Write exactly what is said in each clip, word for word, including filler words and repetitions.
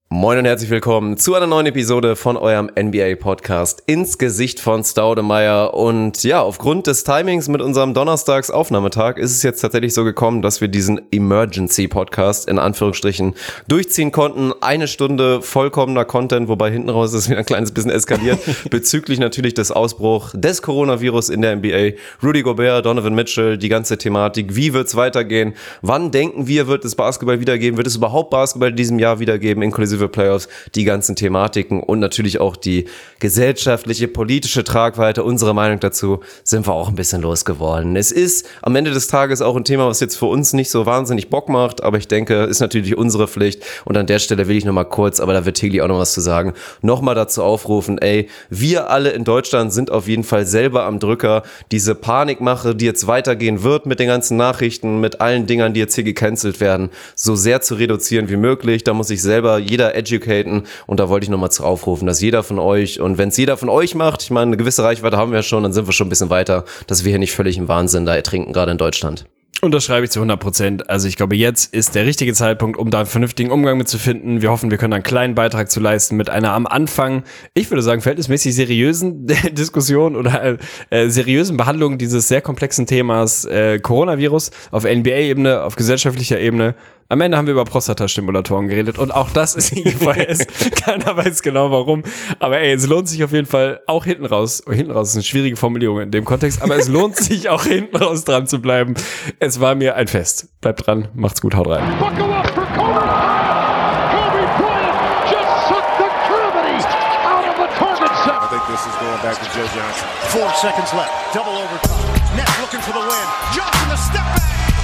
Moin und herzlich willkommen zu einer neuen Episode von eurem N B A-Podcast ins Gesicht von Staudemeyer. Und ja, aufgrund des Timings mit unserem Donnerstags-Aufnahmetag ist es jetzt tatsächlich so gekommen, dass wir diesen Emergency-Podcast in Anführungsstrichen durchziehen konnten. Eine Stunde vollkommener Content, wobei hinten raus ist es wieder ein kleines bisschen eskaliert, bezüglich natürlich des Ausbruchs des Coronavirus in der N B A. Rudy Gobert, Donovan Mitchell, die ganze Thematik. Wie wird es weitergehen? Wann denken wir, wird es Basketball wiedergeben? Wird es überhaupt Basketball in diesem Jahr wiedergeben, inklusive Playoffs, die ganzen Thematiken und natürlich auch die gesellschaftliche, politische Tragweite, unsere Meinung dazu, sind wir auch ein bisschen losgeworden. Es ist am Ende des Tages auch ein Thema, was jetzt für uns nicht so wahnsinnig Bock macht, aber ich denke, ist natürlich unsere Pflicht und an der Stelle will ich nochmal kurz, aber da wird Tegli auch noch was zu sagen, nochmal dazu aufrufen, ey, wir alle in Deutschland sind auf jeden Fall selber am Drücker, diese Panikmache, die jetzt weitergehen wird mit den ganzen Nachrichten, mit allen Dingern, die jetzt hier gecancelt werden, so sehr zu reduzieren wie möglich. Da muss ich selber jeder educaten und da wollte ich nochmal zu aufrufen, dass jeder von euch, und wenn es jeder von euch macht, ich meine, eine gewisse Reichweite haben wir ja schon, dann sind wir schon ein bisschen weiter, dass wir hier nicht völlig im Wahnsinn da ertrinken, gerade in Deutschland. Und das schreibe ich zu hundert Prozent. Also ich glaube, jetzt ist der richtige Zeitpunkt, um da einen vernünftigen Umgang mit zu finden. Wir hoffen, wir können einen kleinen Beitrag zu leisten mit einer am Anfang, ich würde sagen, verhältnismäßig seriösen Diskussion oder äh, seriösen Behandlung dieses sehr komplexen Themas äh, Coronavirus auf N B A-Ebene, auf gesellschaftlicher Ebene. Am Ende haben wir über Prostatastimulatoren geredet und auch das ist I G V S. Keiner weiß genau warum. Aber ey, es lohnt sich auf jeden Fall auch hinten raus. Oh, hinten raus ist eine schwierige Formulierung in dem Kontext, aber es lohnt sich auch hinten raus dran zu bleiben. Es war mir ein Fest. Bleibt dran, macht's gut, haut rein. Buckle up for Kobe Bryant. Kobe Bryant just took the gravity out of the target set. I think this is going back to Joe Johnson. Four seconds left. Double overtime. Nets looking for the win. Johnson the step back.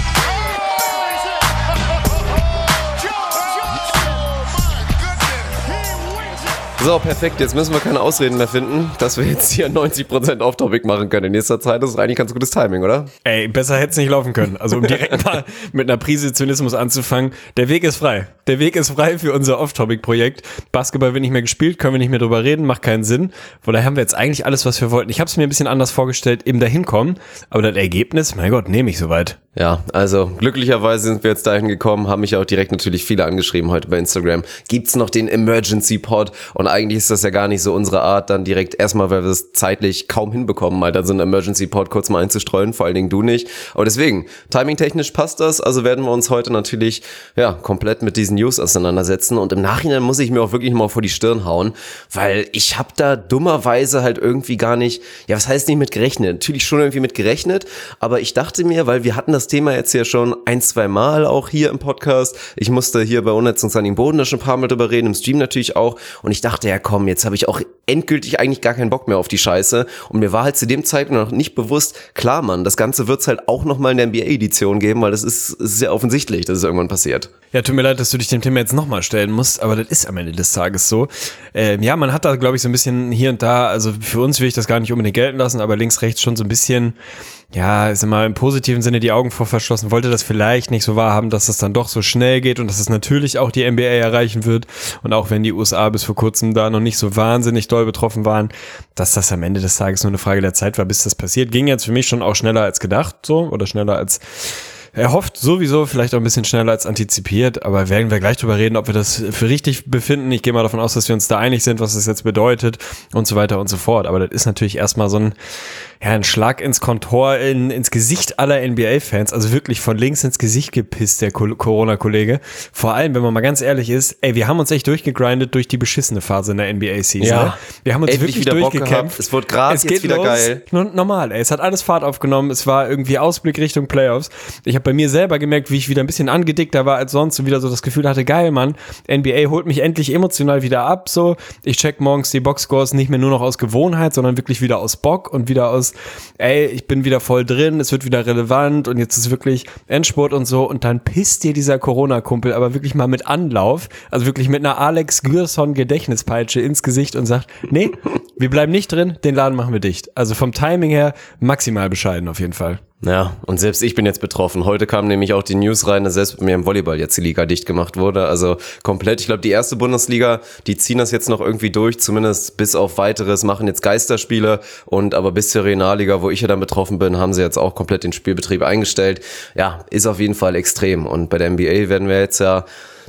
So, perfekt. Jetzt müssen wir keine Ausreden mehr finden, dass wir jetzt hier neunzig Prozent Off-Topic machen können in nächster Zeit. Das ist eigentlich ganz gutes Timing, oder? Ey, besser hätte es nicht laufen können. Also um direkt mal mit einer Prise Zynismus anzufangen. Der Weg ist frei. Der Weg ist frei für unser Off-Topic-Projekt. Basketball wird nicht mehr gespielt, können wir nicht mehr drüber reden, macht keinen Sinn. Von daher haben wir jetzt eigentlich alles, was wir wollten. Ich habe es mir ein bisschen anders vorgestellt, eben dahin kommen. Aber das Ergebnis, mein Gott, nehme ich soweit. Ja, also glücklicherweise sind wir jetzt dahin gekommen, haben mich auch direkt natürlich viele angeschrieben heute bei Instagram. Gibt's noch den Emergency Pod? Und eigentlich ist das ja gar nicht so unsere Art, dann direkt erstmal, weil wir es zeitlich kaum hinbekommen, mal dann so einen Emergency Pod kurz mal einzustreuen, vor allen Dingen du nicht. Aber deswegen, timingtechnisch passt das, also werden wir uns heute natürlich ja komplett mit diesen News auseinandersetzen und im Nachhinein muss ich mir auch wirklich mal vor die Stirn hauen, weil ich habe da dummerweise halt irgendwie gar nicht, ja was heißt nicht mit gerechnet, natürlich schon irgendwie mit gerechnet, aber ich dachte mir, weil wir hatten das Thema jetzt ja schon ein, zwei Mal auch hier im Podcast. Ich musste hier bei Unnetz an den Boden da schon ein paar Mal drüber reden, im Stream natürlich auch. Und ich dachte, ja komm, jetzt habe ich auch endgültig eigentlich gar keinen Bock mehr auf die Scheiße. Und mir war halt zu dem Zeitpunkt noch nicht bewusst, klar Mann, das Ganze wird es halt auch nochmal in der N B A-Edition geben, weil das ist, ist sehr offensichtlich, dass es irgendwann passiert. Ja, tut mir leid, dass du dich dem Thema jetzt nochmal stellen musst, aber das ist am Ende des Tages so. Ähm, ja, man hat da, glaube ich, so ein bisschen hier und da, also für uns will ich das gar nicht unbedingt gelten lassen, aber links, rechts schon so ein bisschen, ja, ist immer im positiven Sinne die Augen vor verschlossen, wollte das vielleicht nicht so wahrhaben, dass es dann doch so schnell geht und dass es natürlich auch die N B A erreichen wird und auch wenn die U S A bis vor kurzem da noch nicht so wahnsinnig doll betroffen waren, dass das am Ende des Tages nur eine Frage der Zeit war, bis das passiert. Ging jetzt für mich schon auch schneller als gedacht, so, oder schneller als erhofft, sowieso, vielleicht auch ein bisschen schneller als antizipiert, aber werden wir gleich drüber reden, ob wir das für richtig befinden. Ich gehe mal davon aus, dass wir uns da einig sind, was das jetzt bedeutet und so weiter und so fort. Aber das ist natürlich erstmal so ein, ja, ein Schlag ins Kontor, in, ins Gesicht aller N B A-Fans, also wirklich von links ins Gesicht gepisst, der Corona-Kollege. Vor allem, wenn man mal ganz ehrlich ist, ey, wir haben uns echt durchgegrindet durch die beschissene Phase in der N B A-Season. Ja, ne? Wir haben uns endlich wirklich wieder durchgekämpft. Es wurde gerade jetzt wieder los. geil. N- normal, ey, es hat alles Fahrt aufgenommen, es war irgendwie Ausblick Richtung Playoffs. Ich habe bei mir selber gemerkt, wie ich wieder ein bisschen angedickter war als sonst und wieder so das Gefühl hatte, geil, Mann, N B A holt mich endlich emotional wieder ab, so. Ich check morgens die Boxscores nicht mehr nur noch aus Gewohnheit, sondern wirklich wieder aus Bock und wieder aus, ey, ich bin wieder voll drin, es wird wieder relevant und jetzt ist wirklich Endspurt und so und dann pisst dir dieser Corona-Kumpel aber wirklich mal mit Anlauf, also wirklich mit einer Alex Gürson Gedächtnispeitsche ins Gesicht und sagt, nee, wir bleiben nicht drin, den Laden machen wir dicht. Also vom Timing her maximal bescheiden auf jeden Fall. Ja, und selbst ich bin jetzt betroffen. Heute kam nämlich auch die News rein, dass selbst bei mir im Volleyball jetzt die Liga dicht gemacht wurde. Also komplett, ich glaube, die erste Bundesliga, die ziehen das jetzt noch irgendwie durch, zumindest bis auf weiteres, machen jetzt Geisterspiele. Und aber bis zur Regionalliga, wo ich ja dann betroffen bin, haben sie jetzt auch komplett den Spielbetrieb eingestellt. Ja, ist auf jeden Fall extrem. Und bei der N B A werden wir jetzt ja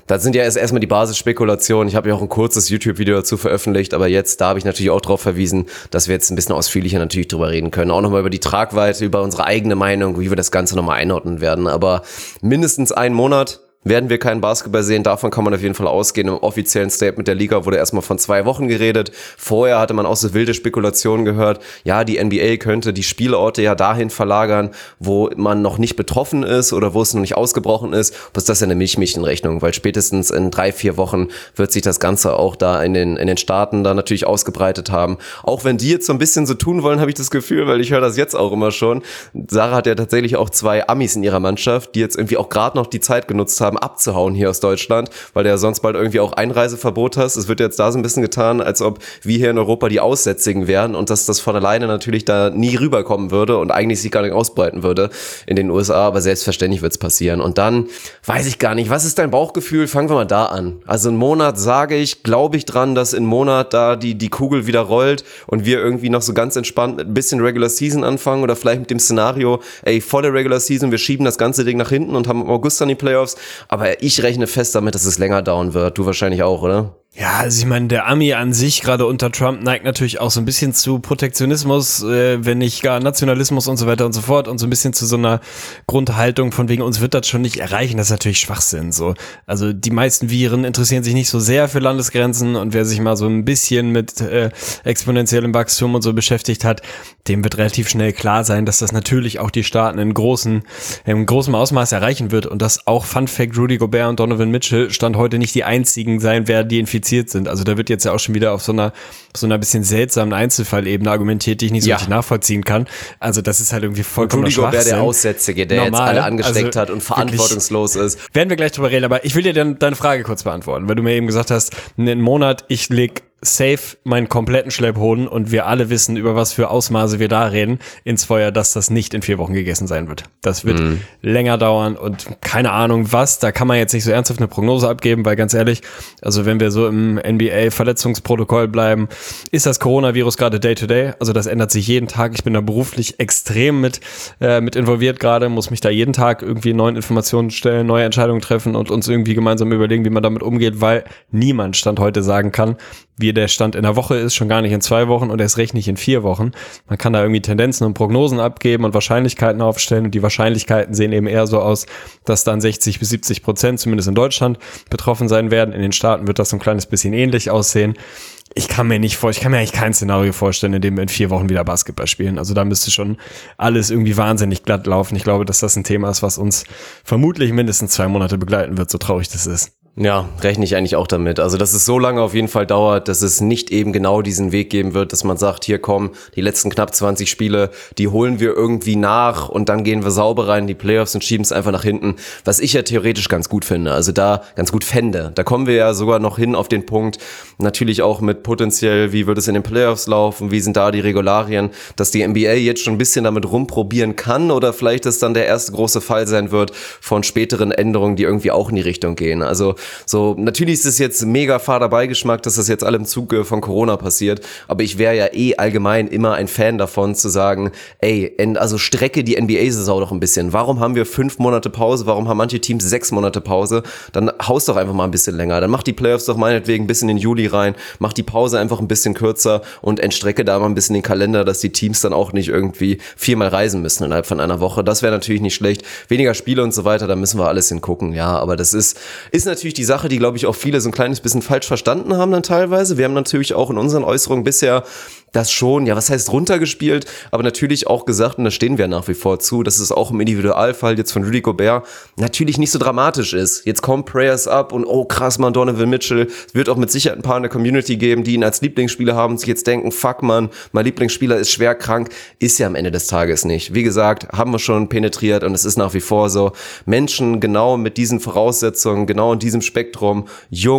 Das sind ja erst erstmal die Basisspekulationen. Ich habe ja auch ein kurzes YouTube-Video dazu veröffentlicht, aber jetzt, da habe ich natürlich auch darauf verwiesen, dass wir jetzt ein bisschen ausführlicher natürlich drüber reden können. Auch nochmal über die Tragweite, über unsere eigene Meinung, wie wir das Ganze nochmal einordnen werden. Aber mindestens einen Monat werden wir keinen Basketball sehen, davon kann man auf jeden Fall ausgehen. Im offiziellen Statement der Liga wurde erstmal von zwei Wochen geredet. Vorher hatte man auch so wilde Spekulationen gehört, ja, die N B A könnte die Spielorte ja dahin verlagern, wo man noch nicht betroffen ist oder wo es noch nicht ausgebrochen ist. Was ist das ja eine Milchmädchenrechnung, weil spätestens in drei, vier Wochen wird sich das Ganze auch da in den, in den Staaten da natürlich ausgebreitet haben. Auch wenn die jetzt so ein bisschen so tun wollen, habe ich das Gefühl, weil ich höre das jetzt auch immer schon. Sarah hat ja tatsächlich auch zwei Amis in ihrer Mannschaft, die jetzt irgendwie auch gerade noch die Zeit genutzt haben, abzuhauen hier aus Deutschland, weil du ja sonst bald irgendwie auch Einreiseverbot hast. Es wird jetzt da so ein bisschen getan, als ob wir hier in Europa die Aussätzigen wären und dass das von alleine natürlich da nie rüberkommen würde und eigentlich sich gar nicht ausbreiten würde in den U S A, aber selbstverständlich wird es passieren. Und dann weiß ich gar nicht, was ist dein Bauchgefühl? Fangen wir mal da an. Also einen Monat sage ich, glaube ich dran, dass in einem Monat da die, die Kugel wieder rollt und wir irgendwie noch so ganz entspannt mit ein bisschen Regular Season anfangen oder vielleicht mit dem Szenario, ey, volle Regular Season, wir schieben das ganze Ding nach hinten und haben im August dann die Playoffs. Aber ich rechne fest damit, dass es länger dauern wird. Du wahrscheinlich auch, oder? Ja, also ich meine, der Ami an sich, gerade unter Trump, neigt natürlich auch so ein bisschen zu Protektionismus, äh, wenn nicht gar Nationalismus und so weiter und so fort und so ein bisschen zu so einer Grundhaltung von wegen, uns wird das schon nicht erreichen. Das ist natürlich Schwachsinn, so. Also die meisten Viren interessieren sich nicht so sehr für Landesgrenzen und wer sich mal so ein bisschen mit äh, exponentiellem Wachstum und so beschäftigt hat, dem wird relativ schnell klar sein, dass das natürlich auch die Staaten in großen, in großem Ausmaß erreichen wird und dass auch, Fun Fact, Rudy Gobert und Donovan Mitchell Stand heute nicht die einzigen sein werden, die infiziert sind. Also da wird jetzt ja auch schon wieder auf so einer so einer bisschen seltsamen Einzelfallebene argumentiert, die ich nicht so ja. richtig nachvollziehen kann. Also das ist halt irgendwie vollkommen Rudy Schwachsinn. Gobert, der Aussätzige, der Normal, jetzt alle angesteckt also hat und verantwortungslos ist. Werden wir gleich drüber reden, aber ich will dir dann deine Frage kurz beantworten, weil du mir eben gesagt hast, einen Monat, ich leg safe meinen kompletten Schlepphoden und wir alle wissen, über was für Ausmaße wir da reden, ins Feuer, dass das nicht in vier Wochen gegessen sein wird. Das wird mm. länger dauern und keine Ahnung was, da kann man jetzt nicht so ernsthaft eine Prognose abgeben, weil ganz ehrlich, also wenn wir so im N B A-Verletzungsprotokoll bleiben, ist das Coronavirus gerade Day-to-Day, also das ändert sich jeden Tag. Ich bin da beruflich extrem mit äh, mit involviert gerade, muss mich da jeden Tag irgendwie neuen Informationen stellen, neue Entscheidungen treffen und uns irgendwie gemeinsam überlegen, wie man damit umgeht, weil niemand Stand heute sagen kann, wie der Stand in der Woche ist, schon gar nicht in zwei Wochen und erst recht nicht in vier Wochen. Man kann da irgendwie Tendenzen und Prognosen abgeben und Wahrscheinlichkeiten aufstellen und die Wahrscheinlichkeiten sehen eben eher so aus, dass dann sechzig bis siebzig Prozent zumindest in Deutschland betroffen sein werden. In den Staaten wird das so ein kleines bisschen ähnlich aussehen. Ich kann mir nicht vor, ich kann mir eigentlich kein Szenario vorstellen, in dem wir in vier Wochen wieder Basketball spielen. Also da müsste schon alles irgendwie wahnsinnig glatt laufen. Ich glaube, dass das ein Thema ist, was uns vermutlich mindestens zwei Monate begleiten wird, so traurig das ist. Ja, rechne ich eigentlich auch damit. Also, dass es so lange auf jeden Fall dauert, dass es nicht eben genau diesen Weg geben wird, dass man sagt, hier kommen die letzten knapp zwanzig Spiele, die holen wir irgendwie nach und dann gehen wir sauber rein in die Playoffs und schieben es einfach nach hinten, was ich ja theoretisch ganz gut finde. Also da ganz gut fände. Da kommen wir ja sogar noch hin auf den Punkt, natürlich auch mit potenziell, wie wird es in den Playoffs laufen, wie sind da die Regularien, dass die N B A jetzt schon ein bisschen damit rumprobieren kann oder vielleicht das dann der erste große Fall sein wird von späteren Änderungen, die irgendwie auch in die Richtung gehen. Also so, natürlich ist es jetzt mega fader Beigeschmack, dass das jetzt alle im Zuge von Corona passiert, aber ich wäre ja eh allgemein immer ein Fan davon zu sagen, ey, also strecke die N B A-Saison doch ein bisschen. Warum haben wir fünf Monate Pause? Warum haben manche Teams sechs Monate Pause? Dann haust doch einfach mal ein bisschen länger. Dann mach die Playoffs doch meinetwegen ein bisschen in den Juli rein, mach die Pause einfach ein bisschen kürzer und entstrecke da mal ein bisschen den Kalender, dass die Teams dann auch nicht irgendwie viermal reisen müssen innerhalb von einer Woche. Das wäre natürlich nicht schlecht. Weniger Spiele und so weiter, da müssen wir alles hingucken. Ja, aber das ist, ist natürlich die Sache, die, glaube ich, auch viele so ein kleines bisschen falsch verstanden haben dann teilweise. Wir haben natürlich auch in unseren Äußerungen bisher das schon, ja, was heißt runtergespielt, aber natürlich auch gesagt, und da stehen wir nach wie vor zu, dass es auch im Individualfall jetzt von Rudy Gobert natürlich nicht so dramatisch ist. Jetzt kommen Prayers up und oh krass, man, Donovan Mitchell, es wird auch mit Sicherheit ein paar in der Community geben, die ihn als Lieblingsspieler haben und sich jetzt denken, fuck man, mein Lieblingsspieler ist schwer krank, ist ja am Ende des Tages nicht. Wie gesagt, haben wir schon penetriert und es ist nach wie vor so, Menschen genau mit diesen Voraussetzungen, genau in diesem Spektrum, jung,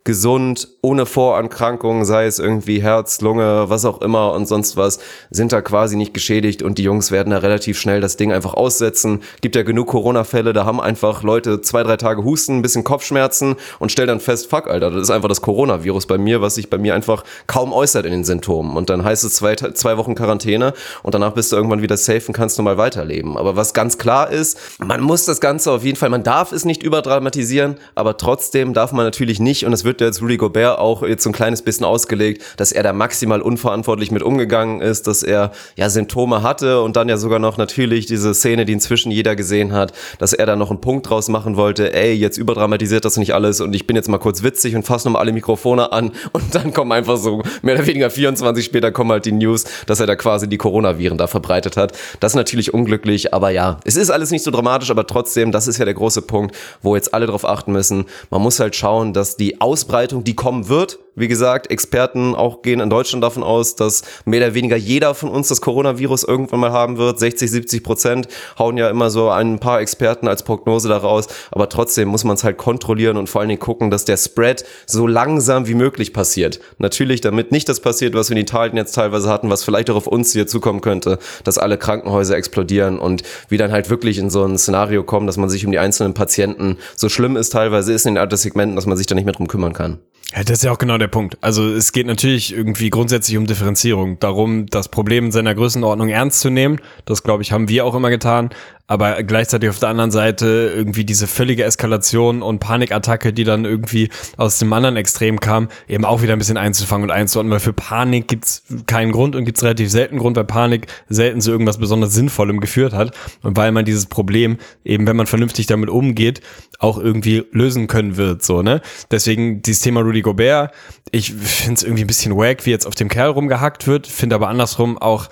gesund, ohne Vorerkrankungen, sei es irgendwie Herz, Lunge, was auch immer und sonst was, sind da quasi nicht geschädigt und die Jungs werden da relativ schnell das Ding einfach aussetzen. Gibt ja genug Corona-Fälle, da haben einfach Leute zwei, drei Tage Husten, ein bisschen Kopfschmerzen und stellen dann fest, fuck, Alter, das ist einfach das Coronavirus bei mir, was sich bei mir einfach kaum äußert in den Symptomen. Und dann heißt es zwei, zwei Wochen Quarantäne und danach bist du irgendwann wieder safe und kannst normal weiterleben. Aber was ganz klar ist, man muss das Ganze auf jeden Fall, man darf es nicht überdramatisieren, aber trotzdem darf man natürlich nicht, und es wird jetzt Rudy Gobert auch jetzt so ein kleines bisschen ausgelegt, dass er da maximal unverantwortlich mit umgegangen ist, dass er ja Symptome hatte und dann ja sogar noch natürlich diese Szene, die inzwischen jeder gesehen hat, dass er da noch einen Punkt draus machen wollte, ey, jetzt überdramatisiert das nicht alles und ich bin jetzt mal kurz witzig und fasse nochmal alle Mikrofone an und dann kommen einfach so mehr oder weniger vierundzwanzig später kommen halt die News, dass er da quasi die Coronaviren da verbreitet hat. Das ist natürlich unglücklich, aber ja, es ist alles nicht so dramatisch, aber trotzdem, das ist ja der große Punkt, wo jetzt alle drauf achten müssen. Man muss halt schauen, dass die Ausbreitung, die kommen wird, wie gesagt, Experten auch gehen in Deutschland davon aus, dass mehr oder weniger jeder von uns das Coronavirus irgendwann mal haben wird. sechzig, siebzig Prozent hauen ja immer so ein paar Experten als Prognose daraus. Aber trotzdem muss man es halt kontrollieren und vor allen Dingen gucken, dass der Spread so langsam wie möglich passiert. Natürlich, damit nicht das passiert, was wir in Italien jetzt teilweise hatten, was vielleicht auch auf uns hier zukommen könnte, dass alle Krankenhäuser explodieren und wir dann halt wirklich in so ein Szenario kommen, dass man sich um die einzelnen Patienten, so schlimm es teilweise ist in den Alterssegmenten, dass man sich da nicht mehr drum kümmern kann. Ja, das ist ja auch genau der Punkt. Also es geht natürlich irgendwie grundsätzlich um Differenzierung, darum, das Problem in seiner Größenordnung ernst zu nehmen. Das, glaube ich, haben wir auch immer getan. Aber gleichzeitig auf der anderen Seite irgendwie diese völlige Eskalation und Panikattacke, die dann irgendwie aus dem anderen Extrem kam, eben auch wieder ein bisschen einzufangen und einzuordnen, weil für Panik gibt's keinen Grund und gibt's relativ selten Grund, weil Panik selten zu irgendwas besonders Sinnvollem geführt hat und weil man dieses Problem eben, wenn man vernünftig damit umgeht, auch irgendwie lösen können wird, so, ne? Deswegen dieses Thema Rudy Gobert, ich finde es irgendwie ein bisschen wack, wie jetzt auf dem Kerl rumgehackt wird, finde aber andersrum auch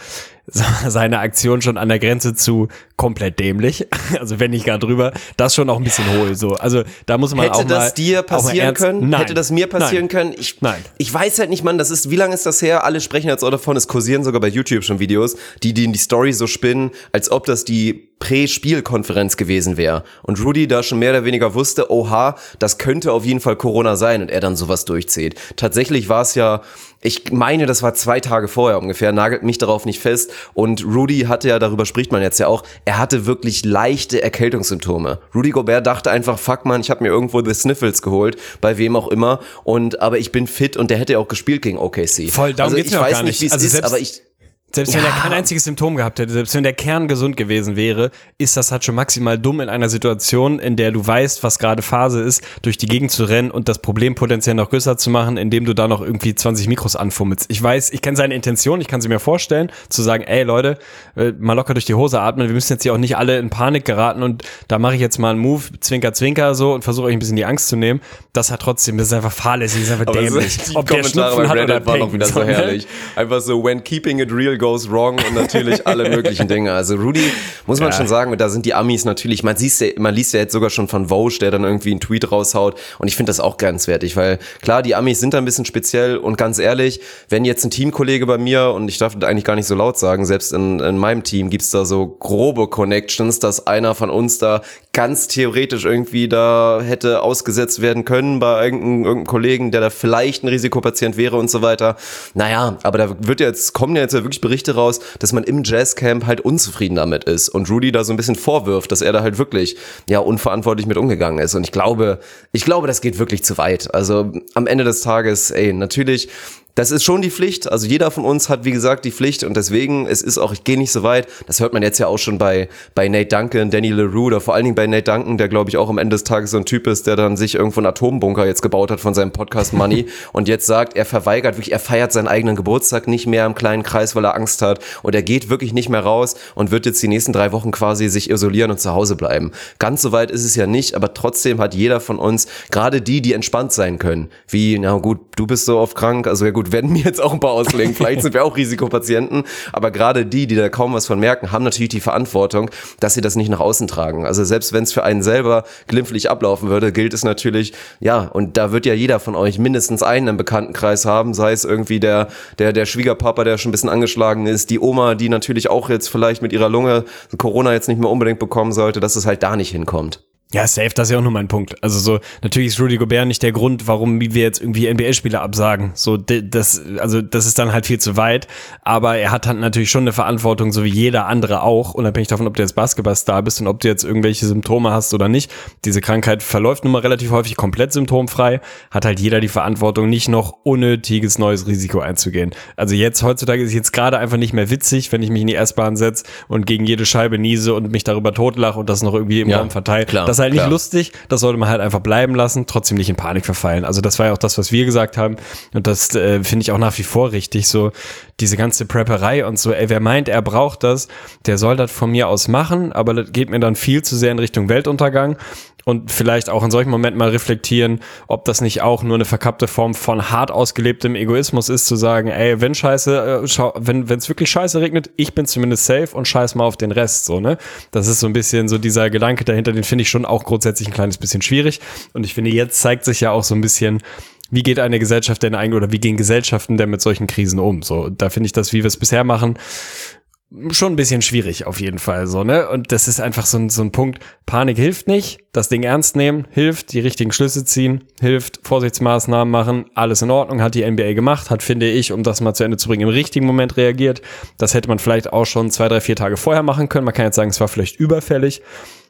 seine Aktion schon an der Grenze zu komplett dämlich, also wenn nicht gar drüber, das schon auch ein bisschen hohl, so, also da muss man Hätte auch mal... das dir passieren können? Nein. Hätte das mir passieren Nein. können? Ich, Nein. ich weiß halt nicht, Mann, das ist, wie lange ist das her? Alle sprechen jetzt auch davon, es kursieren sogar bei YouTube schon Videos, die, die in die Story so spinnen, als ob das die Prä-Spielkonferenz gewesen wäre. Und Rudy da schon mehr oder weniger wusste, oha, das könnte auf jeden Fall Corona sein und er dann sowas durchzieht. Tatsächlich war es ja, ich meine, das war zwei Tage vorher ungefähr, nagelt mich darauf nicht fest. Und Rudy hatte ja, darüber spricht man jetzt ja auch, er hatte wirklich leichte Erkältungssymptome. Rudy Gobert dachte einfach, fuck man, ich habe mir irgendwo The Sniffles geholt, bei wem auch immer. Und aber ich bin fit und der hätte ja auch gespielt gegen O K C. Voll, darum also geht's ich mir auch weiß gar nicht, wie es Also ist, selbst- aber ich... Selbst wenn Ja. er kein einziges Symptom gehabt hätte, selbst wenn der Kern gesund gewesen wäre, ist das halt schon maximal dumm in einer Situation, in der du weißt, was gerade Phase ist, durch die Gegend zu rennen und das Problem potenziell noch größer zu machen, indem du da noch irgendwie zwanzig Mikros anfummelst. Ich weiß, ich kenne seine Intention, ich kann sie mir vorstellen, zu sagen, ey Leute, äh, mal locker durch die Hose atmen, wir müssen jetzt hier auch nicht alle in Panik geraten und da mache ich jetzt mal einen Move, zwinker, zwinker so und versuche euch ein bisschen die Angst zu nehmen. Das hat trotzdem, das ist einfach fahrlässig, das ist einfach Aber dämlich. die Ob der Kommentare Schnupfen bei hat oder Reddit waren Peng, auch wieder so ne? herrlich. Einfach so, when keeping it real goes wrong und natürlich alle möglichen Dinge. Also Rudy, muss man Ja. schon sagen, und da sind die Amis natürlich, man, siehst ja, man liest ja jetzt sogar schon von Vogue, der dann irgendwie einen Tweet raushaut und ich finde das auch grenzwertig, weil klar, die Amis sind da ein bisschen speziell und ganz ehrlich, wenn jetzt ein Teamkollege bei mir, und ich darf das eigentlich gar nicht so laut sagen, selbst in, in meinem Team gibt's da so grobe Connections, dass einer von uns da ganz theoretisch irgendwie da hätte ausgesetzt werden können bei irgendeinem, irgendeinem Kollegen, der da vielleicht ein Risikopatient wäre und so weiter. Naja, aber da wird jetzt, kommen ja jetzt ja wirklich Berichte raus, dass man im Jazzcamp halt unzufrieden damit ist und Rudy da so ein bisschen vorwirft, dass er da halt wirklich, ja, unverantwortlich mit umgegangen ist. Und ich glaube, ich glaube, das geht wirklich zu weit. Also am Ende des Tages, ey, natürlich, das ist schon die Pflicht, also jeder von uns hat, wie gesagt, die Pflicht und deswegen, es ist auch, ich gehe nicht so weit, das hört man jetzt ja auch schon bei bei Nate Duncan, Danny Leroux oder vor allen Dingen bei Nate Duncan, der glaube ich auch am Ende des Tages so ein Typ ist, der dann sich irgendwo einen Atombunker jetzt gebaut hat von seinem Podcast Money und jetzt sagt, er verweigert wirklich, er feiert seinen eigenen Geburtstag nicht mehr im kleinen Kreis, weil er Angst hat und er geht wirklich nicht mehr raus und wird jetzt die nächsten drei Wochen quasi sich isolieren und zu Hause bleiben. Ganz so weit ist es ja nicht, aber trotzdem hat jeder von uns, gerade die, die entspannt sein können, wie, na gut, du bist so oft krank, also ja gut, werden mir jetzt auch ein paar auslegen, vielleicht sind wir auch Risikopatienten, aber gerade die, die da kaum was von merken, haben natürlich die Verantwortung, dass sie das nicht nach außen tragen. Also selbst wenn es für einen selber glimpflich ablaufen würde, gilt es natürlich, ja, und da wird ja jeder von euch mindestens einen im Bekanntenkreis haben, sei es irgendwie der, der, der Schwiegerpapa, der schon ein bisschen angeschlagen ist, die Oma, die natürlich auch jetzt vielleicht mit ihrer Lunge Corona jetzt nicht mehr unbedingt bekommen sollte, dass es halt da nicht hinkommt. Ja, safe, das ist ja auch nur mein Punkt. Also so, natürlich ist Rudy Gobert nicht der Grund, warum wir jetzt irgendwie N B A-Spieler absagen. So, das, also das ist dann halt viel zu weit. Aber er hat halt natürlich schon eine Verantwortung, so wie jeder andere auch, unabhängig davon, ob du jetzt Basketballstar bist und ob du jetzt irgendwelche Symptome hast oder nicht. Diese Krankheit verläuft nun mal relativ häufig komplett symptomfrei. Hat halt jeder die Verantwortung, nicht noch unnötiges neues Risiko einzugehen. Also jetzt, heutzutage ist es jetzt gerade einfach nicht mehr witzig, wenn ich mich in die S-Bahn setze und gegen jede Scheibe niese und mich darüber totlache und das noch irgendwie im Ja, Raum verteilt. klar. Das ist halt nicht Klar. lustig, das sollte man halt einfach bleiben lassen, trotzdem nicht in Panik verfallen. Also das war ja auch das, was wir gesagt haben und das äh, finde ich auch nach wie vor richtig, so diese ganze Prepperei und so, ey, wer meint, er braucht das, der soll das von mir aus machen, aber das geht mir dann viel zu sehr in Richtung Weltuntergang und vielleicht auch in solchen Momenten mal reflektieren, ob das nicht auch nur eine verkappte Form von hart ausgelebtem Egoismus ist, zu sagen, ey, wenn Scheiße, äh, schau, wenn wenn es wirklich Scheiße regnet, ich bin zumindest safe und scheiß mal auf den Rest, so, ne? Das ist so ein bisschen so dieser Gedanke dahinter, den finde ich schon auch grundsätzlich ein kleines bisschen schwierig und ich finde, jetzt zeigt sich ja auch so ein bisschen, wie geht eine Gesellschaft denn eigentlich oder wie gehen Gesellschaften denn mit solchen Krisen um? So, da finde ich das, wie wir es bisher machen, schon ein bisschen schwierig auf jeden Fall, so, ne? Und das ist einfach so ein, so ein Punkt, Panik hilft nicht, das Ding ernst nehmen, hilft, die richtigen Schlüsse ziehen, hilft, Vorsichtsmaßnahmen machen, alles in Ordnung, hat die N B A gemacht, hat, finde ich, um das mal zu Ende zu bringen, im richtigen Moment reagiert. Das hätte man vielleicht auch schon zwei, drei, vier Tage vorher machen können. Man kann jetzt sagen, es war vielleicht überfällig.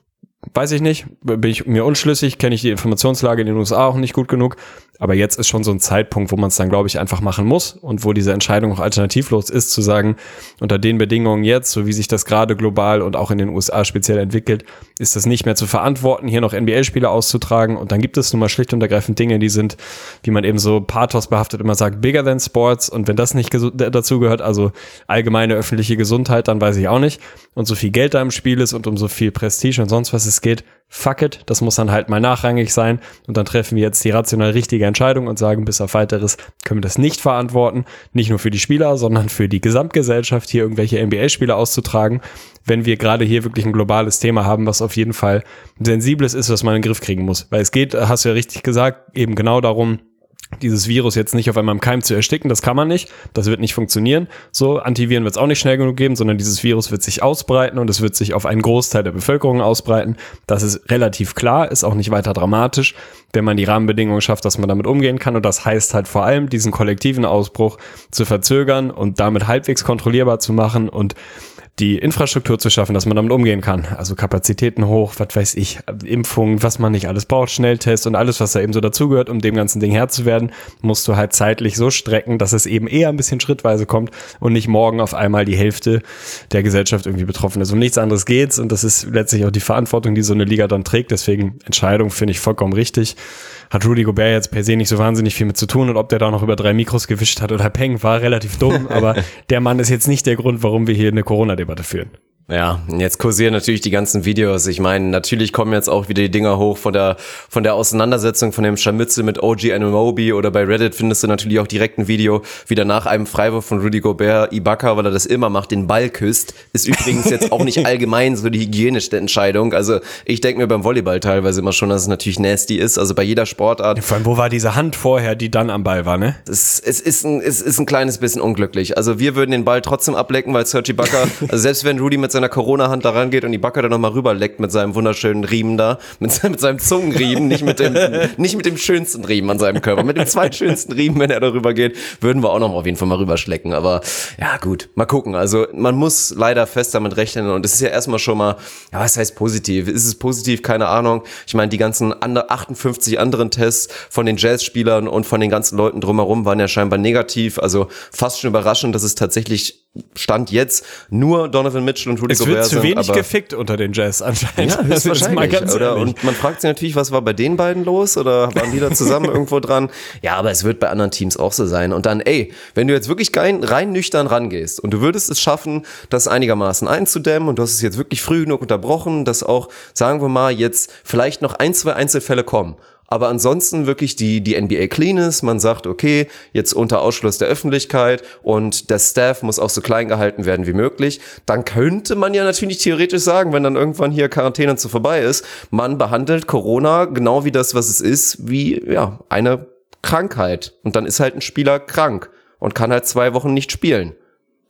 Weiß ich nicht, bin ich mir unschlüssig, kenne ich die Informationslage in den U S A auch nicht gut genug, aber jetzt ist schon so ein Zeitpunkt, wo man es dann, glaube ich, einfach machen muss und wo diese Entscheidung auch alternativlos ist, zu sagen, unter den Bedingungen jetzt, so wie sich das gerade global und auch in den U S A speziell entwickelt, ist das nicht mehr zu verantworten, hier noch N B A-Spiele auszutragen und dann gibt es nun mal schlicht und ergreifend Dinge, die sind, wie man eben so pathosbehaftet immer sagt, bigger than sports und wenn das nicht gesu- dazu gehört, also allgemeine öffentliche Gesundheit, dann weiß ich auch nicht und so viel Geld da im Spiel ist und um so viel Prestige und sonst was es geht, fuck it, das muss dann halt mal nachrangig sein und dann treffen wir jetzt die rational richtige Entscheidung und sagen, bis auf weiteres können wir das nicht verantworten, nicht nur für die Spieler, sondern für die Gesamtgesellschaft, hier irgendwelche N B A-Spiele auszutragen, wenn wir gerade hier wirklich ein globales Thema haben, was auf jeden Fall ein sensibles ist, was man in den Griff kriegen muss. Weil es geht, hast du ja richtig gesagt, eben genau darum, dieses Virus jetzt nicht auf einmal im Keim zu ersticken, das kann man nicht, das wird nicht funktionieren. So, Antiviren wird es auch nicht schnell genug geben, sondern dieses Virus wird sich ausbreiten und es wird sich auf einen Großteil der Bevölkerung ausbreiten. Das ist relativ klar, ist auch nicht weiter dramatisch, wenn man die Rahmenbedingungen schafft, dass man damit umgehen kann. Und das heißt halt vor allem, diesen kollektiven Ausbruch zu verzögern und damit halbwegs kontrollierbar zu machen und die Infrastruktur zu schaffen, dass man damit umgehen kann. Also Kapazitäten hoch, was weiß ich, Impfungen, was man nicht alles braucht, Schnelltests und alles, was da eben so dazugehört, um dem ganzen Ding Herr zu werden, musst du halt zeitlich so strecken, dass es eben eher ein bisschen schrittweise kommt und nicht morgen auf einmal die Hälfte der Gesellschaft irgendwie betroffen ist. Um nichts anderes geht's und das ist letztlich auch die Verantwortung, die so eine Liga dann trägt. Deswegen Entscheidung finde ich vollkommen richtig. Hat Rudy Gobert jetzt per se nicht so wahnsinnig viel mit zu tun und ob der da noch über drei Mikros gewischt hat oder Peng, war relativ dumm, aber der Mann ist jetzt nicht der Grund, warum wir hier eine Corona-Debatte führen. Ja, jetzt kursieren natürlich die ganzen Videos. Ich meine, natürlich kommen jetzt auch wieder die Dinger hoch von der von der Auseinandersetzung von dem Scharmützel mit O G Anunoby oder bei Reddit findest du natürlich auch direkt ein Video, wieder nach einem Freiwurf von Rudy Gobert, Ibaka, weil er das immer macht, den Ball küsst. Ist übrigens jetzt auch nicht allgemein so die hygienischste Entscheidung. Also ich denke mir beim Volleyball teilweise immer schon, dass es natürlich nasty ist. Also bei jeder Sportart. Vor allem, wo war diese Hand vorher, die dann am Ball war, ne? Es, es, ist ein, es ist ein kleines bisschen unglücklich. Also wir würden den Ball trotzdem ablecken, weil Serge Ibaka, also selbst wenn Rudy mit seiner Corona-Hand da rangeht und Ibaka dann nochmal rüberleckt mit seinem wunderschönen Riemen da, mit, seinem, mit seinem Zungenriemen, nicht mit dem nicht mit dem schönsten Riemen an seinem Körper, mit dem zweitschönsten Riemen, wenn er da rüber geht, würden wir auch noch auf jeden Fall mal rüberschlecken. Aber ja gut, mal gucken. Also man muss leider fest damit rechnen und es ist ja erstmal schon mal, ja was heißt positiv? Ist es positiv? Keine Ahnung. Ich meine, die ganzen andere, achtundfünfzig anderen Tests von den Jazzspielern und von den ganzen Leuten drumherum waren ja scheinbar negativ. Also fast schon überraschend, dass es tatsächlich Stand jetzt nur Donovan Mitchell und Rudy Gobert sind. Es wird zu wenig gefickt unter den Jazz anscheinend. Ja, das ist mal ganz oder? Und man fragt sich natürlich, was war bei den beiden los oder waren die da zusammen irgendwo dran? Ja, aber es wird bei anderen Teams auch so sein. Und dann, ey, wenn du jetzt wirklich rein, rein nüchtern rangehst und du würdest es schaffen, das einigermaßen einzudämmen und du hast es jetzt wirklich früh genug unterbrochen, dass auch, sagen wir mal, jetzt vielleicht noch ein, zwei Einzelfälle kommen. Aber ansonsten wirklich die die N B A clean ist. Man sagt, okay, jetzt unter Ausschluss der Öffentlichkeit und der Staff muss auch so klein gehalten werden wie möglich. Dann könnte man ja natürlich theoretisch sagen, wenn dann irgendwann hier Quarantäne zu vorbei ist, man behandelt Corona genau wie das, was es ist, wie ja eine Krankheit. Und dann ist halt ein Spieler krank und kann halt zwei Wochen nicht spielen.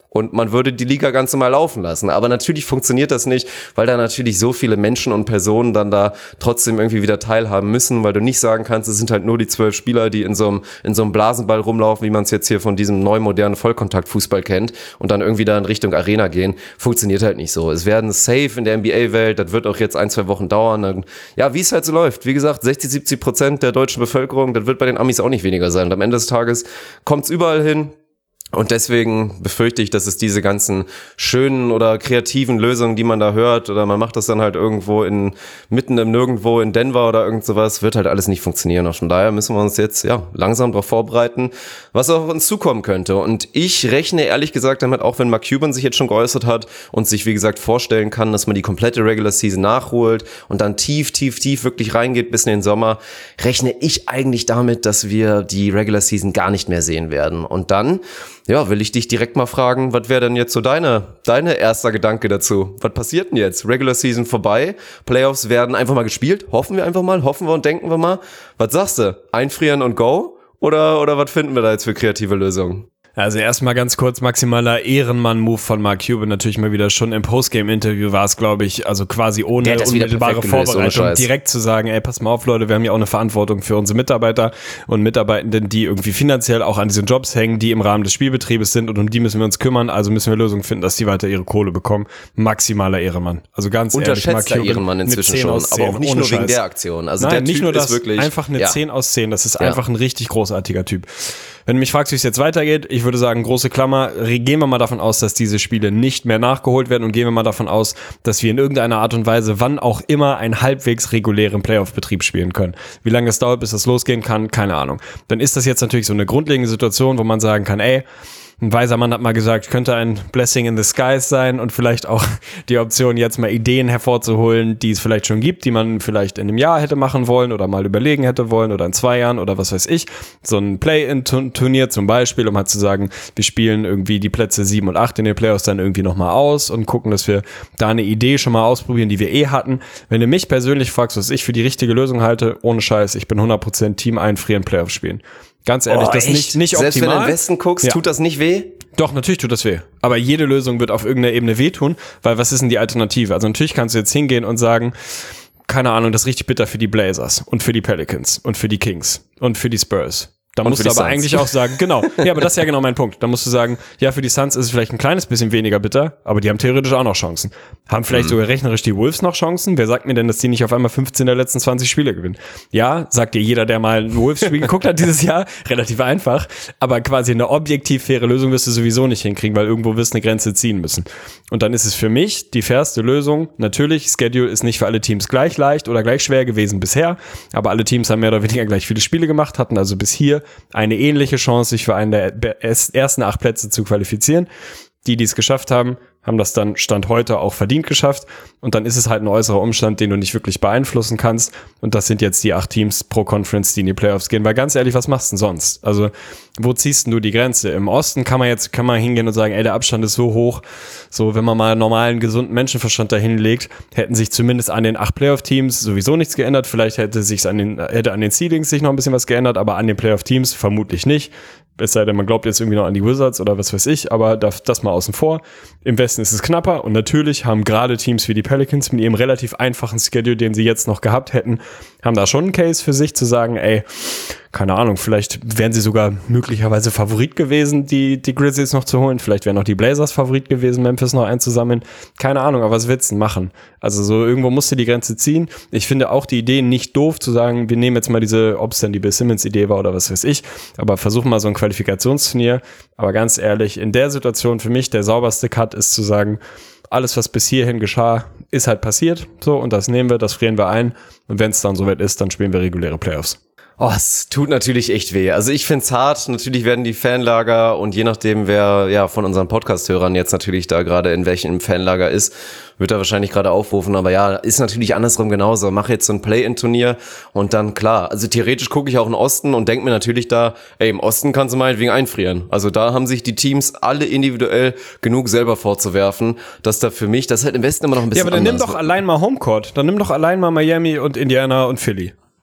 und man würde die Liga ganz normal laufen lassen. Aber natürlich funktioniert das nicht, weil da natürlich so viele Menschen und Personen dann da trotzdem irgendwie wieder teilhaben müssen, weil du nicht sagen kannst, es sind halt nur die zwölf Spieler, die in so einem, in so einem Blasenball rumlaufen, wie man es jetzt hier von diesem neu modernen Vollkontaktfußball kennt und dann irgendwie da in Richtung Arena gehen. Funktioniert halt nicht so. Es werden safe in der N B A-Welt, das wird auch jetzt ein, zwei Wochen dauern. Dann, ja, wie es halt so läuft. Wie gesagt, sechzig, siebzig Prozent der deutschen Bevölkerung, das wird bei den Amis auch nicht weniger sein. Und am Ende des Tages kommt es überall hin. Und deswegen befürchte ich, dass es diese ganzen schönen oder kreativen Lösungen, die man da hört, oder man macht das dann halt irgendwo in mitten im Nirgendwo in Denver oder irgend sowas, wird halt alles nicht funktionieren. Und von daher müssen wir uns jetzt ja langsam darauf vorbereiten, was auf uns zukommen könnte. Und ich rechne ehrlich gesagt damit, auch wenn Mark Cuban sich jetzt schon geäußert hat und sich wie gesagt vorstellen kann, dass man die komplette Regular Season nachholt und dann tief, tief, tief wirklich reingeht bis in den Sommer, rechne ich eigentlich damit, dass wir die Regular Season gar nicht mehr sehen werden. Und dann ja, will ich dich direkt mal fragen, was wäre denn jetzt so deine, deine erster Gedanke dazu? Was passiert denn jetzt? Regular Season vorbei, Playoffs werden einfach mal gespielt, hoffen wir einfach mal, hoffen wir und denken wir mal. Was sagst du? Einfrieren und go? Oder, oder was finden wir da jetzt für kreative Lösungen? Also erstmal ganz kurz, maximaler Ehrenmann-Move von Mark Cuban, natürlich mal wieder schon im Postgame-Interview war es, glaube ich, also quasi ohne unmittelbare Vorbereitung gelöst, direkt zu sagen, ey, pass mal auf, Leute, wir haben ja auch eine Verantwortung für unsere Mitarbeiter und Mitarbeitenden, die irgendwie finanziell auch an diesen Jobs hängen, die im Rahmen des Spielbetriebes sind und um die müssen wir uns kümmern, also müssen wir Lösungen finden, dass die weiter ihre Kohle bekommen. Maximaler Ehrenmann. Also ganz ehrlich, Mark Cuban, Ehrenmann inzwischen schon, aber auch nicht nur Scheiß. Wegen der Aktion. Also Nein, der nicht Typ nur das, ist wirklich einfach eine ja. zehn aus zehn, das ist ja. einfach ein richtig großartiger Typ. Wenn du mich fragst, wie es jetzt weitergeht, ich würde sagen, große Klammer, gehen wir mal davon aus, dass diese Spiele nicht mehr nachgeholt werden und gehen wir mal davon aus, dass wir in irgendeiner Art und Weise, wann auch immer, einen halbwegs regulären Playoff-Betrieb spielen können. Wie lange es dauert, bis das losgehen kann, keine Ahnung. Dann ist das jetzt natürlich so eine grundlegende Situation, wo man sagen kann, ey, ein weiser Mann hat mal gesagt, könnte ein Blessing in the skies sein und vielleicht auch die Option, jetzt mal Ideen hervorzuholen, die es vielleicht schon gibt, die man vielleicht in einem Jahr hätte machen wollen oder mal überlegen hätte wollen oder in zwei Jahren oder was weiß ich. So ein Play-in-Turnier zum Beispiel, um halt zu sagen, wir spielen irgendwie die Plätze sieben und acht in den Playoffs dann irgendwie nochmal aus und gucken, dass wir da eine Idee schon mal ausprobieren, die wir eh hatten. Wenn du mich persönlich fragst, was ich für die richtige Lösung halte, ohne Scheiß, ich bin hundert Prozent Team einfrieren, Playoffs spielen. Ganz ehrlich, oh, das ist nicht, nicht optimal. Selbst wenn du im Westen guckst, ja. Tut das nicht weh? Doch, natürlich tut das weh. Aber jede Lösung wird auf irgendeiner Ebene wehtun, weil was ist denn die Alternative? Also natürlich kannst du jetzt hingehen und sagen, keine Ahnung, das ist richtig bitter für die Blazers und für die Pelicans und für die Kings und für die Spurs. Da musst du aber Suns. Eigentlich auch sagen, genau, ja, aber das ist ja genau mein Punkt. Da musst du sagen, ja, für die Suns ist es vielleicht ein kleines bisschen weniger bitter, aber die haben theoretisch auch noch Chancen. Haben vielleicht mhm. sogar rechnerisch die Wolves noch Chancen? Wer sagt mir denn, dass die nicht auf einmal fünfzehn der letzten zwanzig Spiele gewinnen? Ja, sagt dir jeder, der mal ein Wolves-Spiel geguckt hat dieses Jahr, relativ einfach, aber quasi eine objektiv faire Lösung wirst du sowieso nicht hinkriegen, weil irgendwo wirst du eine Grenze ziehen müssen. Und dann ist es für mich die fairste Lösung. Natürlich, Schedule ist nicht für alle Teams gleich leicht oder gleich schwer gewesen bisher, aber alle Teams haben mehr oder weniger gleich viele Spiele gemacht, hatten also bis hier eine ähnliche Chance, sich für einen der ersten acht Plätze zu qualifizieren. Die, die es geschafft haben, haben das dann Stand heute auch verdient geschafft. Und dann ist es halt ein äußerer Umstand, den du nicht wirklich beeinflussen kannst. Und das sind jetzt die acht Teams pro Conference, die in die Playoffs gehen. Weil ganz ehrlich, was machst du denn sonst? Also, wo ziehst denn du die Grenze? Im Osten kann man jetzt, kann man hingehen und sagen, ey, der Abstand ist so hoch. So, wenn man mal einen normalen, gesunden Menschenverstand dahin legt, hätten sich zumindest an den acht Playoff-Teams sowieso nichts geändert. Vielleicht hätte sich an den, hätte an den Seedings sich noch ein bisschen was geändert, aber an den Playoff-Teams vermutlich nicht. Es sei denn, man glaubt jetzt irgendwie noch an die Wizards oder was weiß ich, aber das, das mal außen vor. Im Westen ist es knapper und natürlich haben gerade Teams wie die Pelicans mit ihrem relativ einfachen Schedule, den sie jetzt noch gehabt hätten, haben da schon einen Case für sich zu sagen, ey, keine Ahnung, vielleicht wären sie sogar möglicherweise Favorit gewesen, die, die Grizzlies noch zu holen. Vielleicht wären auch die Blazers Favorit gewesen, Memphis noch einzusammeln. Keine Ahnung, aber was willst du denn machen? Also so irgendwo musst du die Grenze ziehen. Ich finde auch die Idee nicht doof, zu sagen, wir nehmen jetzt mal diese, ob es denn die Bill Simmons Idee war oder was weiß ich, aber versuchen mal so ein Qualifikationsturnier. Aber ganz ehrlich, in der Situation für mich der sauberste Cut ist zu sagen, alles, was bis hierhin geschah, ist halt passiert. So, und das nehmen wir, das frieren wir ein. Und wenn es dann soweit ist, dann spielen wir reguläre Playoffs. Oh, es tut natürlich echt weh. Also ich find's hart. Natürlich werden die Fanlager und je nachdem, wer ja von unseren Podcast-Hörern jetzt natürlich da gerade in welchem Fanlager ist, wird er wahrscheinlich gerade aufrufen. Aber ja, ist natürlich andersrum genauso. Mach jetzt so ein Play-In-Turnier und dann klar. Also theoretisch gucke ich auch in den Osten und denke mir natürlich da, ey, im Osten kannst du meinetwegen einfrieren. Also da haben sich die Teams alle individuell genug selber vorzuwerfen, dass da für mich, das ist halt im Westen immer noch ein bisschen anders. Ja, aber dann anders. nimm doch allein mal Homecourt. Dann nimm doch allein mal Miami und Indiana und Philly.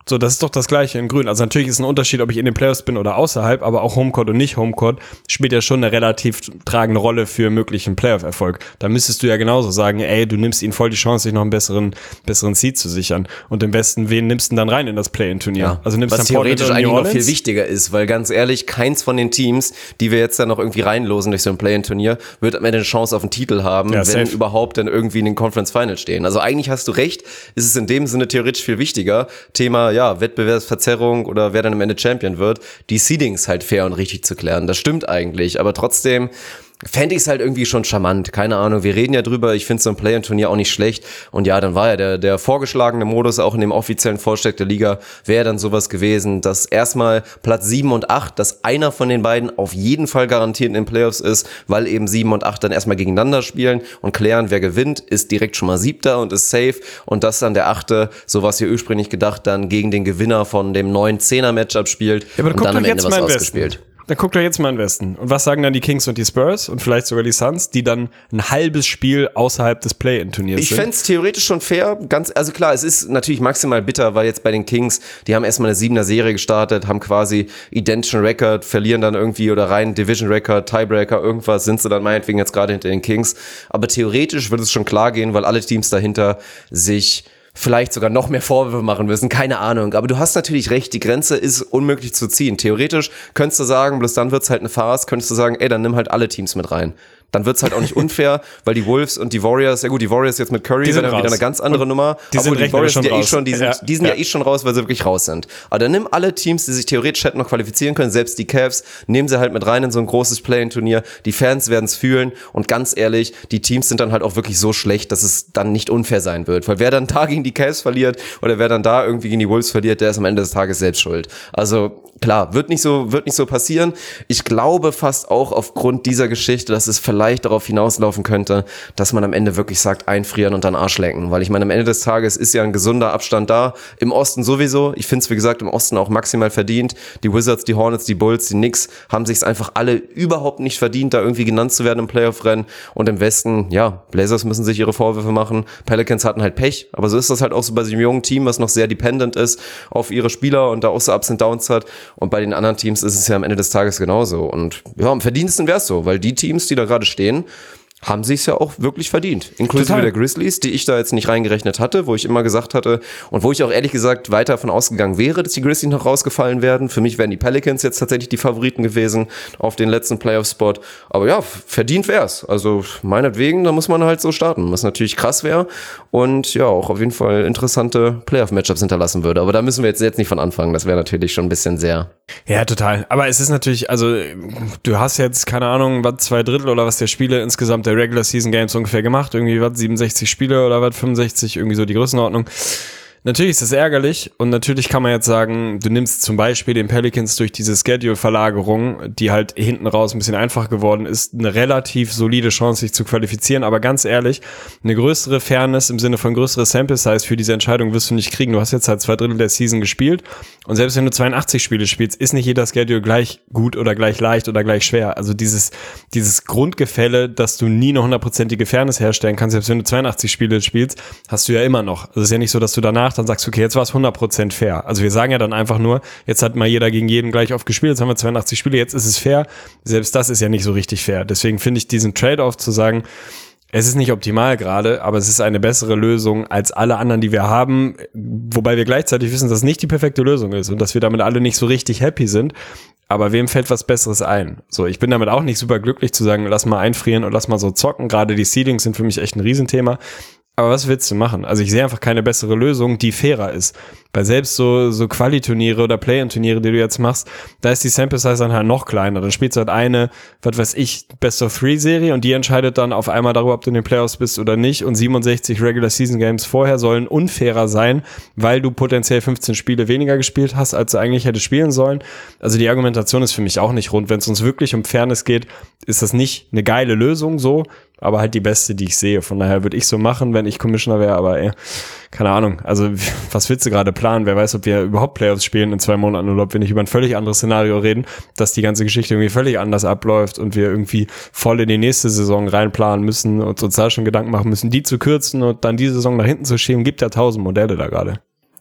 So, das ist doch das Gleiche in Grün. Also natürlich ist ein Unterschied, ob ich in den Playoffs bin oder außerhalb, aber auch Homecourt und nicht Homecourt spielt ja schon eine relativ tragende Rolle für möglichen Playoff-Erfolg. Da müsstest du ja genauso sagen, ey, du nimmst ihnen voll die Chance, sich noch einen besseren, besseren Seed zu sichern. Und im Westen, wen nimmst du denn dann rein in das Play-In-Turnier? Ja. Also nimmst Was dann theoretisch Portland eigentlich oder noch New viel Orleans? wichtiger ist, weil ganz ehrlich, keins von den Teams, die wir jetzt dann noch irgendwie reinlosen durch so ein Play-In-Turnier, wird am Ende eine Chance auf einen Titel haben, Ja, wenn safe. überhaupt dann irgendwie in den Conference Finals stehen. Also eigentlich hast du recht, ist es in dem Sinne theoretisch viel wichtiger. Thema, ja, Wettbewerbsverzerrung oder wer dann am Ende Champion wird, die Seedings halt fair und richtig zu klären. Das stimmt eigentlich, aber trotzdem fände ich es halt irgendwie schon charmant. Keine Ahnung, wir reden ja drüber, ich finde so ein Play-In-Turnier auch nicht schlecht. Und ja, dann war ja der, der vorgeschlagene Modus auch in dem offiziellen Vorsteck der Liga, wäre dann sowas gewesen, dass erstmal Platz sieben und acht, dass einer von den beiden auf jeden Fall garantiert in den Playoffs ist, weil eben sieben und acht dann erstmal gegeneinander spielen und klären, wer gewinnt, ist direkt schon mal siebter und ist safe. Und dass dann der achte, so was hier ursprünglich gedacht, dann gegen den Gewinner von dem neuen Zehner-Matchup spielt Ja, aber und dann am Ende was ausgespielt. Dann guckt doch jetzt mal in den Westen. Und was sagen dann die Kings und die Spurs und vielleicht sogar die Suns, die dann ein halbes Spiel außerhalb des Play-In-Turniers Ich sind? fänd's theoretisch schon fair, ganz, also klar, es ist natürlich maximal bitter, weil jetzt bei den Kings, die haben erstmal eine siebener Serie gestartet, haben quasi identischen Record, verlieren dann irgendwie oder rein Division Record, Tiebreaker, irgendwas, sind sie dann meinetwegen jetzt gerade hinter den Kings. Aber theoretisch wird es schon klar gehen, weil alle Teams dahinter sich vielleicht sogar noch mehr Vorwürfe machen müssen, keine Ahnung. Aber du hast natürlich recht, die Grenze ist unmöglich zu ziehen. Theoretisch könntest du sagen, bloß dann wird's halt eine Farce, könntest du sagen, ey, dann nimm halt alle Teams mit rein. Dann wird's halt auch nicht unfair, weil die Wolves und die Warriors, ja gut, die Warriors jetzt mit Curry Die sind wäre dann wieder raus. eine ganz andere Und Nummer. die Aber sind die rechnerisch Warriors schon sind ja eh raus. schon, die sind, Ja, die sind ja. ja eh schon raus, weil sie wirklich raus sind. Aber dann nimm alle Teams, die sich theoretisch hätten noch qualifizieren können, selbst die Cavs, nehmen sie halt mit rein in so ein großes Play-In-Turnier. Die Fans werden's fühlen und ganz ehrlich, die Teams sind dann halt auch wirklich so schlecht, dass es dann nicht unfair sein wird. Weil wer dann da gegen die Cavs verliert oder wer dann da irgendwie gegen die Wolves verliert, der ist am Ende des Tages selbst schuld. Also klar, wird nicht so, wird nicht so passieren. Ich glaube fast auch aufgrund dieser Geschichte, dass es vielleicht darauf hinauslaufen könnte, dass man am Ende wirklich sagt, einfrieren und dann Arsch lecken. Weil ich meine, am Ende des Tages ist ja ein gesunder Abstand da. Im Osten sowieso. Ich finde es, wie gesagt, im Osten auch maximal verdient. Die Wizards, die Hornets, die Bulls, die Knicks haben sich es einfach alle überhaupt nicht verdient, da irgendwie genannt zu werden im Playoff-Rennen. Und im Westen, ja, Blazers müssen sich ihre Vorwürfe machen. Pelicans hatten halt Pech. Aber so ist das halt auch so bei so einem jungen Team, was noch sehr dependent ist auf ihre Spieler und da auch so Ups und Downs hat. Und bei den anderen Teams ist es ja am Ende des Tages genauso. Und ja, am verdientesten wäre es so, weil die Teams, die da gerade stehen, haben sie es ja auch wirklich verdient. Inklusive Total. der Grizzlies, die ich da jetzt nicht reingerechnet hatte, wo ich immer gesagt hatte und wo ich auch ehrlich gesagt weiter davon ausgegangen wäre, dass die Grizzlies noch rausgefallen werden. Für mich wären die Pelicans jetzt tatsächlich die Favoriten gewesen auf den letzten Playoff-Spot. Aber ja, verdient wär's. Also meinetwegen, da muss man halt so starten, was natürlich krass wäre und ja, auch auf jeden Fall interessante Playoff-Matchups hinterlassen würde. Aber da müssen wir jetzt, jetzt nicht von anfangen. Das wäre natürlich schon ein bisschen sehr... Ja, total. Aber es ist natürlich, also du hast jetzt, keine Ahnung, was, zwei Drittel oder was der Spiele insgesamt der Regular Season Games ungefähr gemacht. Irgendwie was, siebenundsechzig Spiele oder was, fünfundsechzig, irgendwie so die Größenordnung. Natürlich ist das ärgerlich und natürlich kann man jetzt sagen, du nimmst zum Beispiel den Pelicans durch diese Schedule-Verlagerung, die halt hinten raus ein bisschen einfach geworden ist, eine relativ solide Chance, sich zu qualifizieren. Aber ganz ehrlich, eine größere Fairness im Sinne von größere Sample Size für diese Entscheidung wirst du nicht kriegen. Du hast jetzt halt zwei Drittel der Season gespielt und selbst wenn du zweiundachtzig Spiele spielst, ist nicht jeder Schedule gleich gut oder gleich leicht oder gleich schwer. Also dieses, dieses Grundgefälle, dass du nie eine hundertprozentige Fairness herstellen kannst, selbst wenn du zweiundachtzig Spiele spielst, hast du ja immer noch. Also es ist ja nicht so, dass du danach dann sagst, okay, jetzt war es hundert Prozent fair. Also wir sagen ja dann einfach nur, jetzt hat mal jeder gegen jeden gleich oft gespielt, jetzt haben wir zweiundachtzig Spiele, jetzt ist es fair. Selbst das ist ja nicht so richtig fair. Deswegen finde ich diesen Trade-off zu sagen, es ist nicht optimal gerade, aber es ist eine bessere Lösung als alle anderen, die wir haben, wobei wir gleichzeitig wissen, dass es nicht die perfekte Lösung ist und dass wir damit alle nicht so richtig happy sind. Aber wem fällt was Besseres ein? So, ich bin damit auch nicht super glücklich zu sagen, lass mal einfrieren und lass mal so zocken. Gerade die Seedings sind für mich echt ein Riesenthema. Aber was willst du machen? Also ich sehe einfach keine bessere Lösung, die fairer ist. Weil selbst so so Quali-Turniere oder Play-In-Turniere, die du jetzt machst, da ist die Sample-Size dann halt noch kleiner. Dann spielst du halt eine, was weiß ich, Best-of-Three-Serie und die entscheidet dann auf einmal darüber, ob du in den Playoffs bist oder nicht. Und siebenundsechzig Regular-Season-Games vorher sollen unfairer sein, weil du potenziell fünfzehn Spiele weniger gespielt hast, als du eigentlich hättest spielen sollen. Also die Argumentation ist für mich auch nicht rund. Wenn es uns wirklich um Fairness geht, ist das nicht eine geile Lösung so, aber halt die beste, die ich sehe. Von daher würde ich so machen, wenn ich Commissioner wäre, aber ey, keine Ahnung. Also was willst du gerade planen? Wer weiß, ob wir überhaupt Playoffs spielen in zwei Monaten oder ob wir nicht über ein völlig anderes Szenario reden, dass die ganze Geschichte irgendwie völlig anders abläuft und wir irgendwie voll in die nächste Saison reinplanen müssen und uns da schon Gedanken machen müssen, die zu kürzen und dann die Saison nach hinten zu schieben. Gibt ja tausend Modelle da gerade.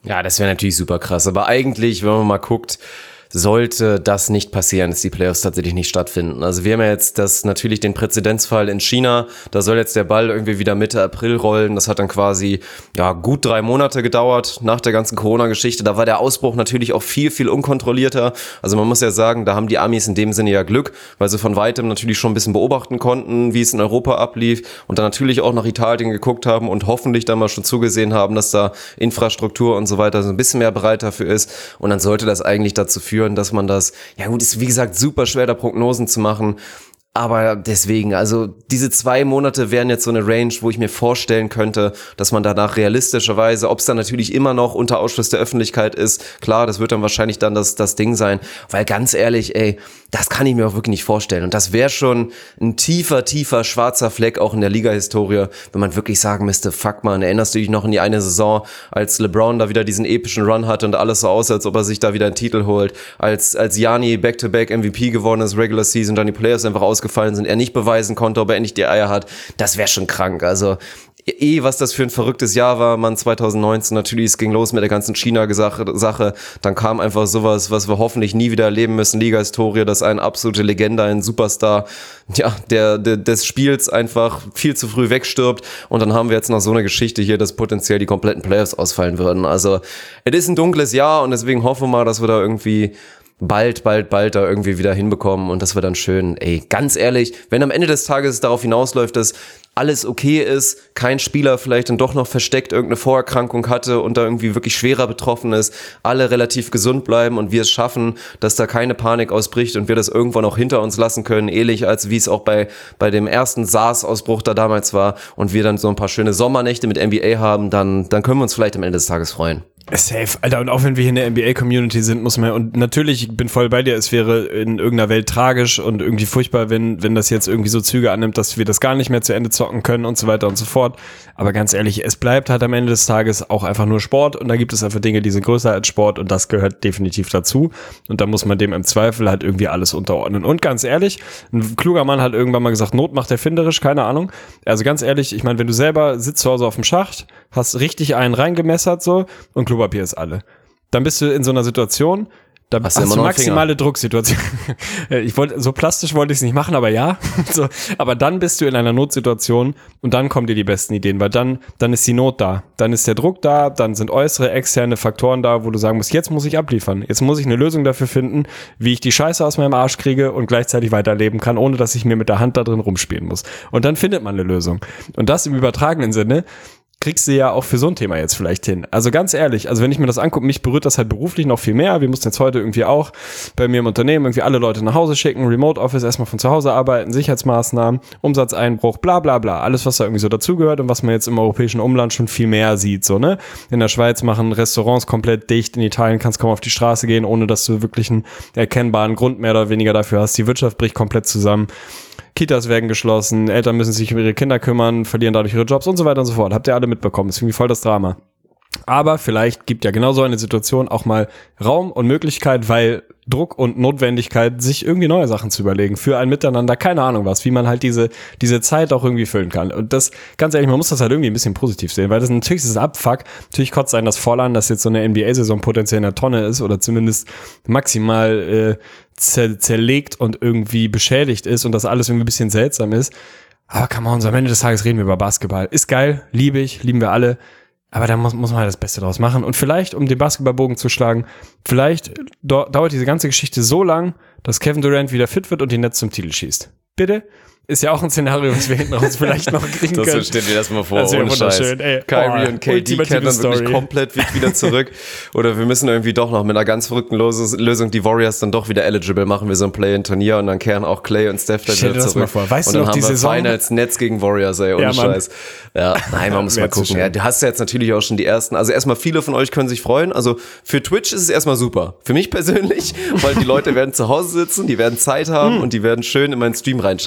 Ja, das wäre natürlich super krass. Aber eigentlich, wenn man mal guckt, sollte das nicht passieren, dass die Playoffs tatsächlich nicht stattfinden. Also wir haben ja jetzt das natürlich den Präzedenzfall in China, da soll jetzt der Ball irgendwie wieder Mitte April rollen, das hat dann quasi ja gut drei Monate gedauert nach der ganzen Corona-Geschichte, da war der Ausbruch natürlich auch viel, viel unkontrollierter, also man muss ja sagen, da haben die Amis in dem Sinne ja Glück, weil sie von weitem natürlich schon ein bisschen beobachten konnten, wie es in Europa ablief und dann natürlich auch nach Italien geguckt haben und hoffentlich dann mal schon zugesehen haben, dass da Infrastruktur und so weiter so ein bisschen mehr bereit dafür ist und dann sollte das eigentlich dazu führen, dass man das, ja gut, ist wie gesagt super schwer da Prognosen zu machen, aber deswegen, also diese zwei Monate wären jetzt so eine Range, wo ich mir vorstellen könnte, dass man danach realistischerweise, ob es dann natürlich immer noch unter Ausschluss der Öffentlichkeit ist, klar, das wird dann wahrscheinlich dann das, das Ding sein, weil ganz ehrlich, ey, das kann ich mir auch wirklich nicht vorstellen und das wäre schon ein tiefer, tiefer schwarzer Fleck auch in der Liga-Historie, wenn man wirklich sagen müsste, fuck man, erinnerst du dich noch in die eine Saison, als LeBron da wieder diesen epischen Run hatte und alles so aussah, als ob er sich da wieder einen Titel holt, als als Gianni Back-to-Back M V P gewonnen ist, Regular Season, dann die Playoffs einfach ausgefallen gefallen sind, er nicht beweisen konnte, ob er endlich die Eier hat, das wäre schon krank. Also eh, was das für ein verrücktes Jahr war, man, zwanzig neunzehn, natürlich, es ging los mit der ganzen China-Sache, dann kam einfach sowas, was wir hoffentlich nie wieder erleben müssen, Liga-Historie, dass ein absolute Legende, ein Superstar, ja, der, der des Spiels einfach viel zu früh wegstirbt und dann haben wir jetzt noch so eine Geschichte hier, dass potenziell die kompletten Playoffs ausfallen würden. Also, es ist ein dunkles Jahr und deswegen hoffen wir mal, dass wir da irgendwie bald, bald, bald da irgendwie wieder hinbekommen und das wird dann schön. Ey, ganz ehrlich, wenn am Ende des Tages es darauf hinausläuft, dass alles okay ist, kein Spieler vielleicht dann doch noch versteckt irgendeine Vorerkrankung hatte und da irgendwie wirklich schwerer betroffen ist, alle relativ gesund bleiben und wir es schaffen, dass da keine Panik ausbricht und wir das irgendwann auch hinter uns lassen können, ähnlich als wie es auch bei bei dem ersten SARS-Ausbruch da damals war und wir dann so ein paar schöne Sommernächte mit N B A haben, dann dann können wir uns vielleicht am Ende des Tages freuen. Safe, Alter, und auch wenn wir hier in der N B A-Community sind, muss man, und natürlich, ich bin voll bei dir, es wäre in irgendeiner Welt tragisch und irgendwie furchtbar, wenn wenn das jetzt irgendwie so Züge annimmt, dass wir das gar nicht mehr zu Ende zocken können und so weiter und so fort, aber ganz ehrlich, es bleibt halt am Ende des Tages auch einfach nur Sport und da gibt es einfach Dinge, die sind größer als Sport und das gehört definitiv dazu und da muss man dem im Zweifel halt irgendwie alles unterordnen und ganz ehrlich, ein kluger Mann hat irgendwann mal gesagt, Not macht erfinderisch, keine Ahnung, also ganz ehrlich, ich meine, wenn du selber sitzt zu Hause auf dem Schacht, hast richtig einen reingemessert so und Klopapier ist alle. Dann bist du in so einer Situation, da hast, hast du maximale Drucksituation. Ich wollte, so plastisch wollte ich es nicht machen, aber ja. So, aber dann bist du in einer Notsituation und dann kommen dir die besten Ideen, weil dann, dann ist die Not da. Dann ist der Druck da, dann sind äußere, externe Faktoren da, wo du sagen musst, jetzt muss ich abliefern. Jetzt muss ich eine Lösung dafür finden, wie ich die Scheiße aus meinem Arsch kriege und gleichzeitig weiterleben kann, ohne dass ich mir mit der Hand da drin rumspielen muss. Und dann findet man eine Lösung. Und das im übertragenen Sinne kriegst du ja auch für so ein Thema jetzt vielleicht hin. Also ganz ehrlich, also wenn ich mir das angucke, mich berührt das halt beruflich noch viel mehr. Wir mussten jetzt heute irgendwie auch bei mir im Unternehmen irgendwie alle Leute nach Hause schicken, Remote Office, erstmal von zu Hause arbeiten, Sicherheitsmaßnahmen, Umsatzeinbruch, bla bla bla. Alles, was da irgendwie so dazugehört und was man jetzt im europäischen Umland schon viel mehr sieht. So, ne? In der Schweiz machen Restaurants komplett dicht, in Italien kannst du kaum auf die Straße gehen, ohne dass du wirklich einen erkennbaren Grund mehr oder weniger dafür hast. Die Wirtschaft bricht komplett zusammen. Kitas werden geschlossen, Eltern müssen sich um ihre Kinder kümmern, verlieren dadurch ihre Jobs und so weiter und so fort. Habt ihr alle mitbekommen, ist irgendwie voll das Drama. Aber vielleicht gibt ja genau so eine Situation auch mal Raum und Möglichkeit, weil Druck und Notwendigkeit, sich irgendwie neue Sachen zu überlegen für ein Miteinander, keine Ahnung was, wie man halt diese diese Zeit auch irgendwie füllen kann. Und das, ganz ehrlich, man muss das halt irgendwie ein bisschen positiv sehen, weil das natürlich ist es Abfuck. Natürlich kotzt einen das voll an, dass jetzt so eine N B A-Saison potenziell in der Tonne ist oder zumindest maximal äh, zer- zerlegt und irgendwie beschädigt ist und das alles irgendwie ein bisschen seltsam ist. Aber come on, so am Ende des Tages reden wir über Basketball. Ist geil, liebe ich, lieben wir alle. Aber da muss, muss man halt das Beste draus machen. Und vielleicht, um den Basketballbogen zu schlagen, vielleicht dauert diese ganze Geschichte so lang, dass Kevin Durant wieder fit wird und die Nets zum Titel schießt. Bitte? Ist ja auch ein Szenario, was wir hinten raus vielleicht noch kriegen können. Das stell dir das mal vor, das ohne Scheiß. Ey, Kyrie oh, und K D kehren dann wirklich komplett wieder zurück. Oder wir müssen irgendwie doch noch mit einer ganz verrückten Lösung die Warriors dann doch wieder eligible machen, wir so ein Play-in-Turnier und dann kehren auch Clay und Steph dann stell wieder dir das zurück. Mal vor. Weißt und du dann noch haben die wir Saison? Finals Nets gegen Warriors, ey, ohne ja, Scheiß. Ja, nein, man muss mal gucken. Ja, du hast ja jetzt natürlich auch schon die ersten, also erstmal viele von euch können sich freuen. Also für Twitch ist es erstmal super. Für mich persönlich, weil die Leute werden zu Hause sitzen, die werden Zeit haben hm. und die werden schön in meinen Stream reinschalten können.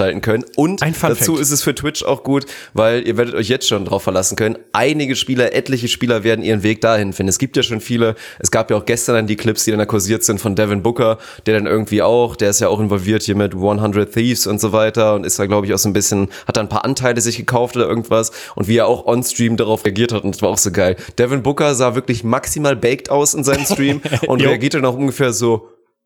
Und Ein Fun dazu Fact. ist es für Twitch auch gut, weil ihr werdet euch jetzt schon drauf verlassen können. Einige Spieler, etliche Spieler werden ihren Weg dahin finden. Es gibt ja schon viele, es gab ja auch gestern dann die Clips, die dann da kursiert sind von Devin Booker, der dann irgendwie auch, der ist ja auch involviert hier mit hundert Thieves und so weiter und ist da glaube ich auch so ein bisschen, hat da ein paar Anteile sich gekauft oder irgendwas und wie er auch on-stream darauf reagiert hat und das war auch so geil. Devin Booker sah wirklich maximal baked aus in seinem Stream und reagiert dann auch ungefähr so,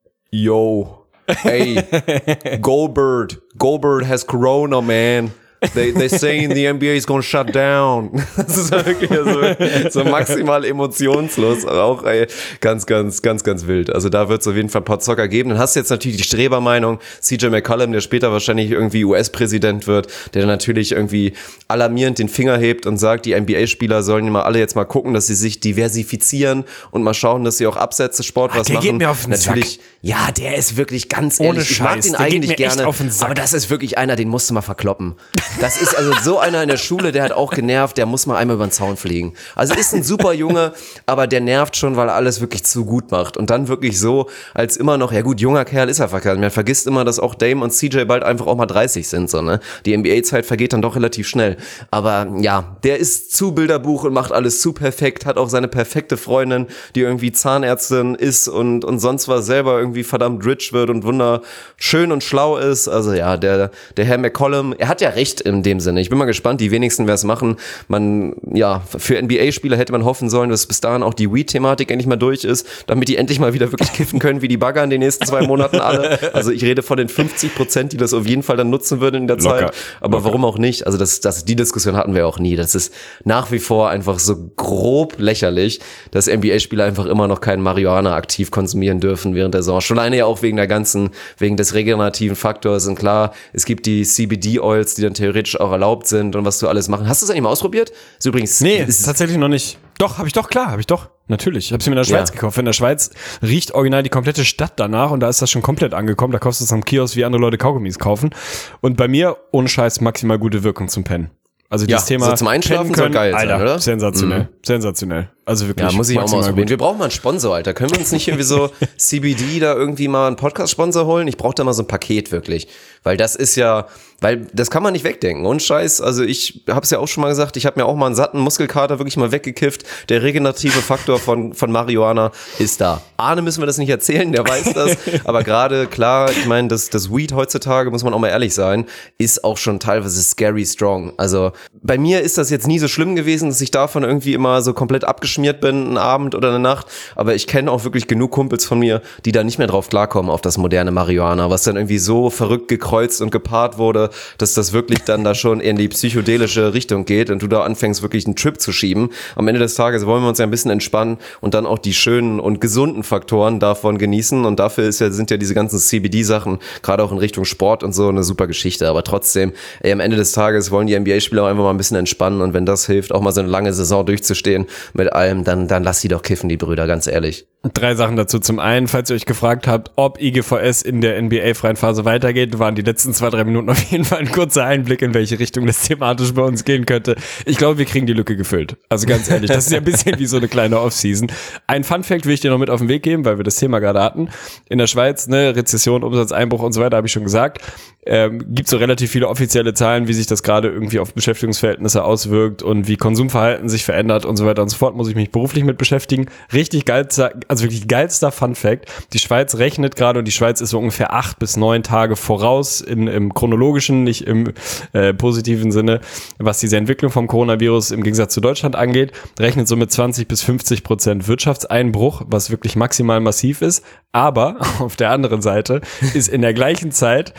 yo, hey, Goldberg, Goldberg has Corona, man. They, they saying the N B A is gonna shut down. Das ist wirklich so, so maximal emotionslos. Auch ey, ganz, ganz, ganz, ganz wild. Also da wird es auf jeden Fall ein paar Zocker geben. Dann hast du jetzt natürlich die Strebermeinung. C J McCollum, der später wahrscheinlich irgendwie U S-Präsident wird, der dann natürlich irgendwie alarmierend den Finger hebt und sagt, die N B A-Spieler sollen immer alle jetzt mal gucken, dass sie sich diversifizieren und mal schauen, dass sie auch abseits des Sports was der machen. geht mir auf den natürlich, Sack. Ja, der ist wirklich ganz Ohne ehrlich. Ich mag Scheiß, den der geht eigentlich mir echt gerne. auf den Sack. Aber das ist wirklich einer, den musst du mal verkloppen. Das ist also so einer in der Schule, der hat auch genervt, der muss mal einmal über den Zaun fliegen. Also ist ein super Junge, aber der nervt schon, weil er alles wirklich zu gut macht. Und dann wirklich so, als immer noch, ja gut, junger Kerl ist er verkehrt. Man vergisst immer, dass auch Dame und C J bald einfach auch mal dreißig sind. So, ne? Die N B A-Zeit vergeht dann doch relativ schnell. Aber ja, der ist zu Bilderbuch und macht alles zu perfekt, hat auch seine perfekte Freundin, die irgendwie Zahnärztin ist und, und sonst was selber irgendwie verdammt rich wird und wunderschön und schlau ist. Also ja, der, der Herr McCollum, er hat ja recht in dem Sinne. Ich bin mal gespannt, die wenigsten werden es machen. Man, ja, für N B A-Spieler hätte man hoffen sollen, dass bis dahin auch die Weed-Thematik endlich mal durch ist, damit die endlich mal wieder wirklich kiffen können, wie die Bagger in den nächsten zwei Monaten alle. Also ich rede von den fünfzig Prozent, die das auf jeden Fall dann nutzen würden in der Locker. Zeit. Aber Locker. warum auch nicht? Also das, das, die Diskussion hatten wir auch nie. Das ist nach wie vor einfach so grob lächerlich, dass N B A-Spieler einfach immer noch keinen Marihuana aktiv konsumieren dürfen während der Saison. Schon alleine ja auch wegen der ganzen, wegen des regenerativen Faktors. Und klar, es gibt die C B D-Oils, die dann theoretisch auch erlaubt sind und was du alles machen. Hast du das eigentlich mal ausprobiert? Ist übrigens, Nee, ist tatsächlich noch nicht. Doch, habe ich doch, klar, habe ich doch. Natürlich. Ich habe sie mir in der Schweiz Ja. gekauft. In der Schweiz riecht original die komplette Stadt danach und da ist das schon komplett angekommen. Da kostet es am Kiosk, wie andere Leute Kaugummis kaufen. Und bei mir, ohne Scheiß, maximal gute Wirkung zum Pennen. Also Ja, dieses Thema so zum Einschlafen pennen soll können, geil sein, Alter, oder? sensationell. Mhm. Sensationell. Also wirklich. Ja, muss ich auch mal maximal ausprobieren. gut. Wir brauchen mal einen Sponsor, Alter. Können wir uns nicht irgendwie so C B D da irgendwie mal einen Podcast-Sponsor holen? Ich brauche da mal so ein Paket wirklich. Weil das ist ja, weil das kann man nicht wegdenken. Und Scheiß, also ich habe es ja auch schon mal gesagt, ich habe mir auch mal einen satten Muskelkater wirklich mal weggekifft. Der regenerative Faktor von, von Marihuana ist da. Arne müssen wir das nicht erzählen, der weiß das. Aber gerade, klar, ich meine, das, das Weed heutzutage, muss man auch mal ehrlich sein, ist auch schon teilweise scary strong. Also bei mir ist das jetzt nie so schlimm gewesen, dass ich davon irgendwie immer so komplett abgeschmiert bin, einen Abend oder eine Nacht. Aber ich kenne auch wirklich genug Kumpels von mir, die da nicht mehr drauf klarkommen auf das moderne Marihuana, was dann irgendwie so verrückt gekreuzt und gepaart wurde, dass das wirklich dann da schon in die psychedelische Richtung geht und du da anfängst, wirklich einen Trip zu schieben. Am Ende des Tages wollen wir uns ja ein bisschen entspannen und dann auch die schönen und gesunden Faktoren davon genießen. Und dafür ist ja, sind ja diese ganzen C B D-Sachen, gerade auch in Richtung Sport und so, eine super Geschichte. Aber trotzdem, ey, am Ende des Tages wollen die N B A-Spieler auch einfach mal ein bisschen entspannen. Und wenn das hilft, auch mal so eine lange Saison durchzustehen mit allem, dann, dann lass sie doch kiffen, die Brüder, ganz ehrlich. Drei Sachen dazu. Zum einen, falls ihr euch gefragt habt, ob I G V S in der N B A-freien Phase weitergeht, waren die letzten zwei, drei Minuten auf jeden Fall ein kurzer Einblick, in welche Richtung das thematisch bei uns gehen könnte. Ich glaube, wir kriegen die Lücke gefüllt. Also ganz ehrlich, das ist ja ein bisschen wie so eine kleine Off-Season. Ein Fun-Fact will ich dir noch mit auf den Weg geben, weil wir das Thema gerade hatten. In der Schweiz, ne, Rezession, Umsatzeinbruch und so weiter, habe ich schon gesagt. Ähm, gibt so relativ viele offizielle Zahlen, wie sich das gerade irgendwie auf Beschäftigungsverhältnisse auswirkt und wie Konsumverhalten sich verändert und so weiter und so fort, muss ich mich beruflich mit beschäftigen. Richtig geilster, also wirklich geilster Fun-Fact. Die Schweiz rechnet gerade und die Schweiz ist so ungefähr acht bis neun Tage voraus in, im chronologischen, nicht im äh, positiven Sinne, was diese Entwicklung vom Coronavirus im Gegensatz zu Deutschland angeht, rechnet so mit zwanzig bis fünfzig Prozent Wirtschaftseinbruch, was wirklich maximal massiv ist. Aber auf der anderen Seite ist in der gleichen Zeit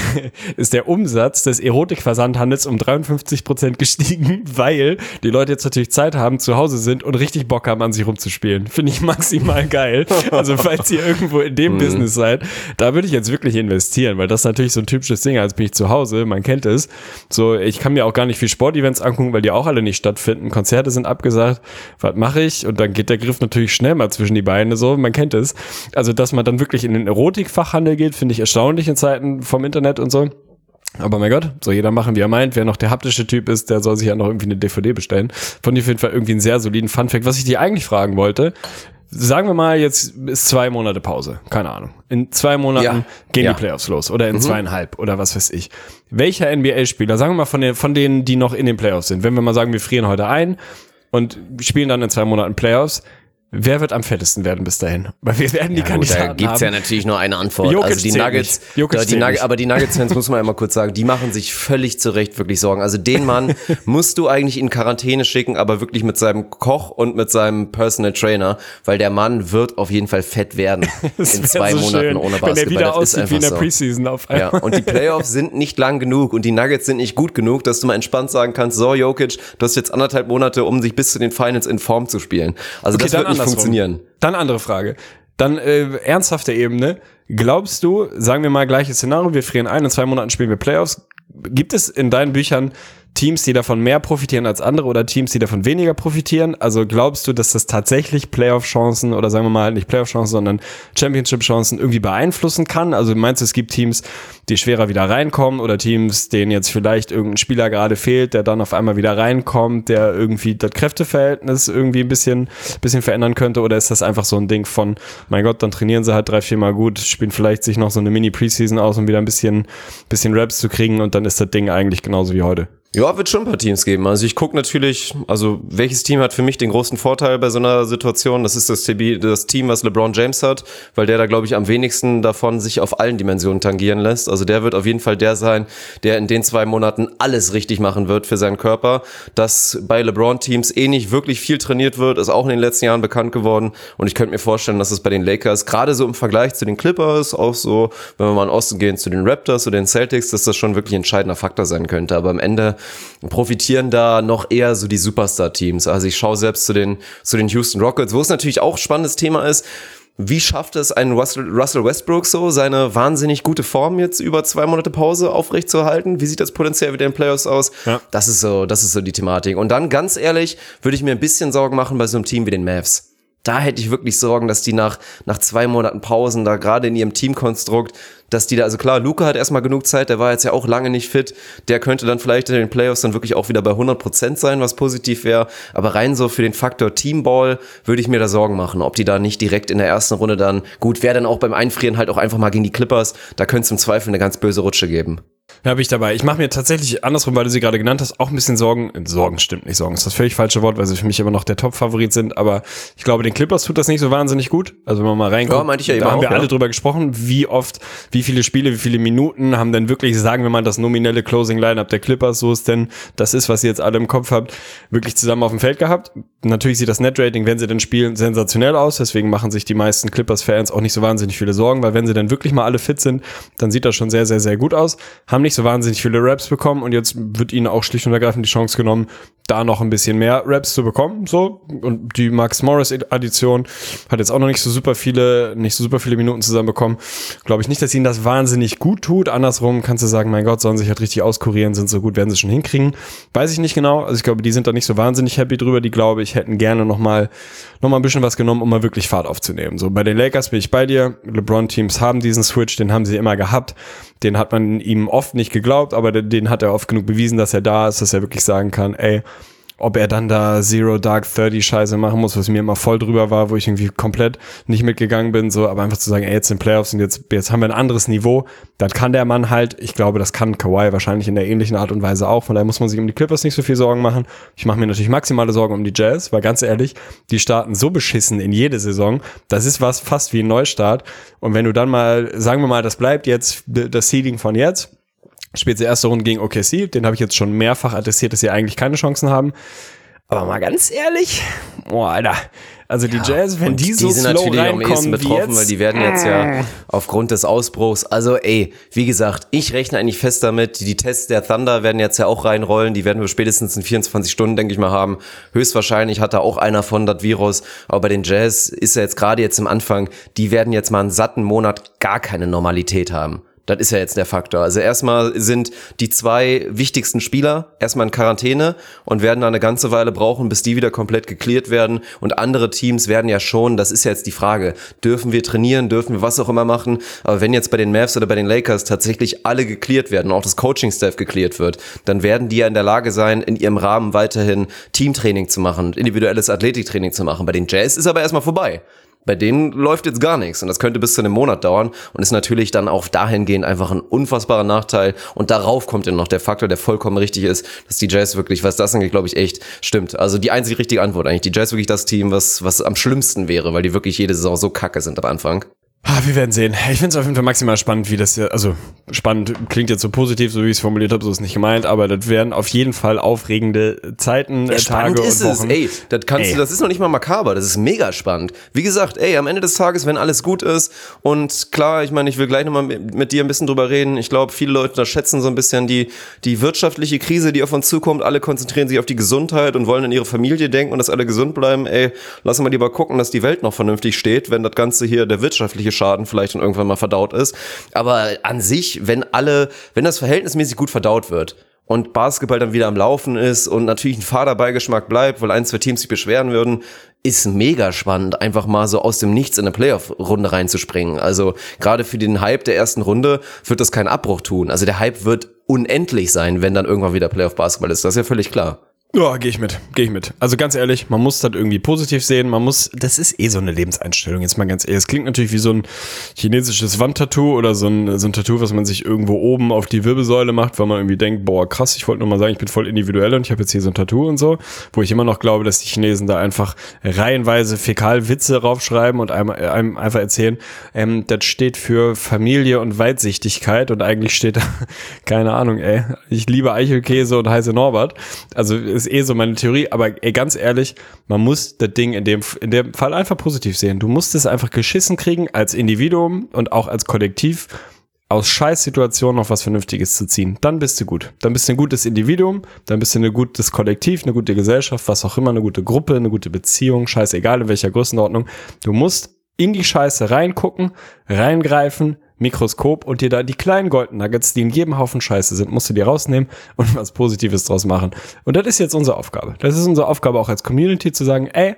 ist der Umsatz des Erotikversandhandels um dreiundfünfzig Prozent gestiegen, weil die Leute jetzt natürlich Zeit haben, zu Hause sind und richtig Bock haben, an sich rumzuspielen. Finde ich maximal geil. Also falls ihr irgendwo in dem Business seid, da würde ich jetzt wirklich investieren, weil das ist natürlich so ein typisches Ding, als bin ich zu Hause, man kennt es. So, ich kann mir auch gar nicht viel Sportevents angucken, weil die auch alle nicht stattfinden. Konzerte sind abgesagt. Was mache ich? Und dann geht der Griff natürlich schnell mal zwischen die Beine, so, man kennt es. Also, dass man dann wirklich in den Erotikfachhandel geht, finde ich erstaunlich in Zeiten vom Internet und so. Aber mein Gott, soll jeder machen, wie er meint. Wer noch der haptische Typ ist, der soll sich ja noch irgendwie eine D V D bestellen. Von dir auf jeden Fall irgendwie einen sehr soliden Funfact. Was ich dir eigentlich fragen wollte, sagen wir mal, jetzt ist zwei Monate Pause, keine Ahnung. In zwei Monaten Ja. gehen Ja. die Playoffs los oder in mhm. zweieinhalb oder was weiß ich. Welcher N B A-Spieler, sagen wir mal von, den, von denen, die noch in den Playoffs sind, wenn wir mal sagen, wir frieren heute ein und spielen dann in zwei Monaten Playoffs, wer wird am fettesten werden bis dahin? Weil wir werden die Ja, gut, Kandidaten da gibt's ja haben. natürlich nur eine Antwort. Jokic also die zählt Nuggets, nicht. Jokic da, die zählt Nugget, nicht. aber die Nuggets-Fans muss man einmal kurz sagen, die machen sich völlig zu Recht wirklich Sorgen. Also den Mann musst du eigentlich in Quarantäne schicken, aber wirklich mit seinem Koch und mit seinem Personal Trainer, weil der Mann wird auf jeden Fall fett werden Das in wär zwei so Monaten schön, ohne wenn Basketball. der wieder Das ist aussieht wie in der einfach so. Preseason auf einmal. Ja, und die Playoffs sind nicht lang genug und die Nuggets sind nicht gut genug, dass du mal entspannt sagen kannst, so Jokic, du hast jetzt anderthalb Monate, um sich bis zu den Finals in Form zu spielen. Also Okay, das wird dann nicht andersrum. funktionieren. Dann andere Frage. Dann äh, ernsthafte Ebene. Glaubst du, sagen wir mal gleiches Szenario, wir frieren ein, in zwei Monaten spielen wir Playoffs. Gibt es in deinen Büchern Teams, die davon mehr profitieren als andere oder Teams, die davon weniger profitieren? Also glaubst du, dass das tatsächlich Playoff-Chancen oder sagen wir mal nicht Playoff-Chancen, sondern Championship-Chancen irgendwie beeinflussen kann? Also meinst du, es gibt Teams, die schwerer wieder reinkommen oder Teams, denen jetzt vielleicht irgendein Spieler gerade fehlt, der dann auf einmal wieder reinkommt, der irgendwie das Kräfteverhältnis irgendwie ein bisschen, bisschen verändern könnte? Oder ist das einfach so ein Ding von, mein Gott, dann trainieren sie halt drei, vier Mal gut, spielen vielleicht sich noch so eine Mini-Preseason aus, um wieder ein bisschen, bisschen Raps zu kriegen und dann ist das Ding eigentlich genauso wie heute? Ja, wird schon ein paar Teams geben. Also ich gucke natürlich, also welches Team hat für mich den großen Vorteil bei so einer Situation? Das ist das, das Team, was LeBron James hat, weil der da, glaube ich, am wenigsten davon sich auf allen Dimensionen tangieren lässt. Also der wird auf jeden Fall der sein, der in den zwei Monaten alles richtig machen wird für seinen Körper. Dass bei LeBron-Teams eh nicht wirklich viel trainiert wird, ist auch in den letzten Jahren bekannt geworden. Und ich könnte mir vorstellen, dass es bei den Lakers, gerade so im Vergleich zu den Clippers, auch so, wenn wir mal in den Osten gehen, zu den Raptors oder den Celtics, dass das schon wirklich ein entscheidender Faktor sein könnte. Aber am Ende profitieren da noch eher so die Superstar-Teams. Also ich schaue selbst zu den zu den Houston Rockets, wo es natürlich auch ein spannendes Thema ist. Wie schafft es ein Russell, Russell Westbrook so, seine wahnsinnig gute Form jetzt über zwei Monate Pause aufrechtzuerhalten? Wie sieht das potenziell wieder in den Playoffs aus? Ja. Das ist so, das ist so die Thematik. Und dann, ganz ehrlich, würde ich mir ein bisschen Sorgen machen bei so einem Team wie den Mavs. Da hätte ich wirklich Sorgen, dass die nach nach zwei Monaten Pausen, da gerade in ihrem Teamkonstrukt, dass die da, also klar, Luka hat erstmal genug Zeit, der war jetzt ja auch lange nicht fit, der könnte dann vielleicht in den Playoffs dann wirklich auch wieder bei hundert Prozent sein, was positiv wäre, aber rein so für den Faktor Teamball würde ich mir da Sorgen machen, ob die da nicht direkt in der ersten Runde dann, gut, wäre dann auch beim Einfrieren halt auch einfach mal gegen die Clippers, da könnte es im Zweifel eine ganz böse Rutsche geben. Da bin ich dabei. Ich mache mir tatsächlich andersrum, weil du sie gerade genannt hast, auch ein bisschen Sorgen. Sorgen stimmt nicht, Sorgen ist das völlig falsche Wort, weil sie für mich immer noch der Top-Favorit sind. Aber ich glaube, den Clippers tut das nicht so wahnsinnig gut. Also wenn man mal reinkommt, ja, meinte ich ja da eben haben auch, wir ja. alle drüber gesprochen, wie oft, wie viele Spiele, wie viele Minuten haben denn wirklich, sagen wir mal, das nominelle Closing-Line-Up der Clippers, so ist denn, das ist, was ihr jetzt alle im Kopf habt, wirklich zusammen auf dem Feld gehabt. Natürlich sieht das Net-Rating, wenn sie denn spielen, sensationell aus. Deswegen machen sich die meisten Clippers-Fans auch nicht so wahnsinnig viele Sorgen, weil wenn sie dann wirklich mal alle fit sind, dann sieht das schon sehr, sehr, sehr gut aus. Haben nicht so wahnsinnig viele Raps bekommen und jetzt wird ihnen auch schlicht und ergreifend die Chance genommen, da noch ein bisschen mehr Raps zu bekommen, so. Und die Max Morris Addition hat jetzt auch noch nicht so super viele, nicht so super viele Minuten zusammen bekommen. Glaube ich nicht, dass ihnen das wahnsinnig gut tut. Andersrum kannst du sagen, mein Gott, sollen sich halt richtig auskurieren, sind so gut, werden sie schon hinkriegen. Weiß ich nicht genau. Also ich glaube, die sind da nicht so wahnsinnig happy drüber. Die, glaube ich, hätten gerne noch mal, noch mal ein bisschen was genommen, um mal wirklich Fahrt aufzunehmen. So, bei den Lakers bin ich bei dir. LeBron-Teams haben diesen Switch, den haben sie immer gehabt. Den hat man ihm oft nicht geglaubt, aber den, den hat er oft genug bewiesen, dass er da ist, dass er wirklich sagen kann, ey, ob er dann da Zero Dark thirty Scheiße machen muss, was mir immer voll drüber war, wo ich irgendwie komplett nicht mitgegangen bin, so, aber einfach zu sagen, ey, jetzt sind Playoffs und jetzt, jetzt haben wir ein anderes Niveau, dann kann der Mann halt, ich glaube, das kann Kawhi wahrscheinlich in der ähnlichen Art und Weise auch, von daher muss man sich um die Clippers nicht so viel Sorgen machen. Ich mache mir natürlich maximale Sorgen um die Jazz, weil ganz ehrlich, die starten so beschissen in jede Saison, das ist was fast wie ein Neustart und wenn du dann mal, sagen wir mal, das bleibt jetzt das Seeding von jetzt, spielt die erste Runde gegen O K C, den habe ich jetzt schon mehrfach attestiert, dass sie eigentlich keine Chancen haben. Aber mal ganz ehrlich, boah, Alter, also die ja, Jazz, wenn die so die sind slow natürlich am ehesten reinkommen betroffen, wie jetzt, weil die werden jetzt ja aufgrund des Ausbruchs, also ey, wie gesagt, ich rechne eigentlich fest damit, die Tests der Thunder werden jetzt ja auch reinrollen, die werden wir spätestens in vierundzwanzig Stunden, denke ich mal, haben. Höchstwahrscheinlich hat da auch einer von das Virus, aber bei den Jazz ist ja jetzt gerade jetzt im Anfang, die werden jetzt mal einen satten Monat gar keine Normalität haben. Das ist ja jetzt der Faktor. Also erstmal sind die zwei wichtigsten Spieler erstmal in Quarantäne und werden da eine ganze Weile brauchen, bis die wieder komplett geklärt werden. Und andere Teams werden ja schon, das ist ja jetzt die Frage, dürfen wir trainieren, dürfen wir was auch immer machen. Aber wenn jetzt bei den Mavs oder bei den Lakers tatsächlich alle geklärt werden, auch das Coaching-Staff geklärt wird, dann werden die ja in der Lage sein, in ihrem Rahmen weiterhin Teamtraining zu machen, individuelles Athletiktraining zu machen. Bei den Jazz ist aber erstmal vorbei. Bei denen läuft jetzt gar nichts und das könnte bis zu einem Monat dauern und ist natürlich dann auch dahingehend einfach ein unfassbarer Nachteil und darauf kommt dann noch der Faktor, der vollkommen richtig ist, dass die Jazz wirklich, was das angeht, glaube ich, echt stimmt. Also die einzige richtige Antwort eigentlich, die Jazz wirklich das Team, was was am schlimmsten wäre, weil die wirklich jede Saison so kacke sind am Anfang. Ah, wir werden sehen. Ich finde es auf jeden Fall maximal spannend, wie das, also spannend klingt jetzt so positiv, so wie ich es formuliert habe, so ist es nicht gemeint, aber das werden auf jeden Fall aufregende Zeiten, ja, Tage ist und Wochen. Es, ey, das kannst ey. du, das ist noch nicht mal makaber, das ist mega spannend. Wie gesagt, ey, am Ende des Tages, wenn alles gut ist und klar, ich meine, ich will gleich nochmal mit, mit dir ein bisschen drüber reden, ich glaube, viele Leute da schätzen so ein bisschen die, die wirtschaftliche Krise, die auf uns zukommt, alle konzentrieren sich auf die Gesundheit und wollen an ihre Familie denken und dass alle gesund bleiben, ey, lassen wir lieber gucken, dass die Welt noch vernünftig steht, wenn das Ganze hier, der wirtschaftliche Schaden vielleicht in irgendwann mal verdaut ist. Aber an sich, wenn alle, wenn das verhältnismäßig gut verdaut wird und Basketball dann wieder am Laufen ist und natürlich ein fader Beigeschmack bleibt, weil ein, zwei Teams sich beschweren würden, ist mega spannend, einfach mal so aus dem Nichts in eine Playoff-Runde reinzuspringen. Also gerade für den Hype der ersten Runde wird das keinen Abbruch tun. Also der Hype wird unendlich sein, wenn dann irgendwann wieder Playoff-Basketball ist. Das ist ja völlig klar. Ja, gehe ich mit, gehe ich mit. Also ganz ehrlich, man muss das irgendwie positiv sehen, man muss, das ist eh so eine Lebenseinstellung, jetzt mal ganz ehrlich. Es klingt natürlich wie so ein chinesisches Wandtattoo oder so ein, so ein Tattoo, was man sich irgendwo oben auf die Wirbelsäule macht, weil man irgendwie denkt, boah krass, ich wollte nur mal sagen, ich bin voll individuell und ich habe jetzt hier so ein Tattoo und so, wo ich immer noch glaube, dass die Chinesen da einfach reihenweise Fäkalwitze raufschreiben und einem, einem einfach erzählen, ähm, das steht für Familie und Weitsichtigkeit und eigentlich steht da, keine Ahnung, ey, ich liebe Eichelkäse und heiße Norbert. Also ist eh so meine Theorie, aber ey, ganz ehrlich, man muss das Ding in dem, in dem Fall einfach positiv sehen. Du musst es einfach geschissen kriegen, als Individuum und auch als Kollektiv aus Scheißsituationen noch was Vernünftiges zu ziehen. Dann bist du gut. Dann bist du ein gutes Individuum, dann bist du ein gutes Kollektiv, eine gute Gesellschaft, was auch immer, eine gute Gruppe, eine gute Beziehung, scheißegal in welcher Größenordnung. Du musst in die Scheiße reingucken, reingreifen, Mikroskop und dir da die kleinen Golden Nuggets, die in jedem Haufen Scheiße sind, musst du dir rausnehmen und was Positives draus machen. Und das ist jetzt unsere Aufgabe. Das ist unsere Aufgabe auch als Community zu sagen, ey,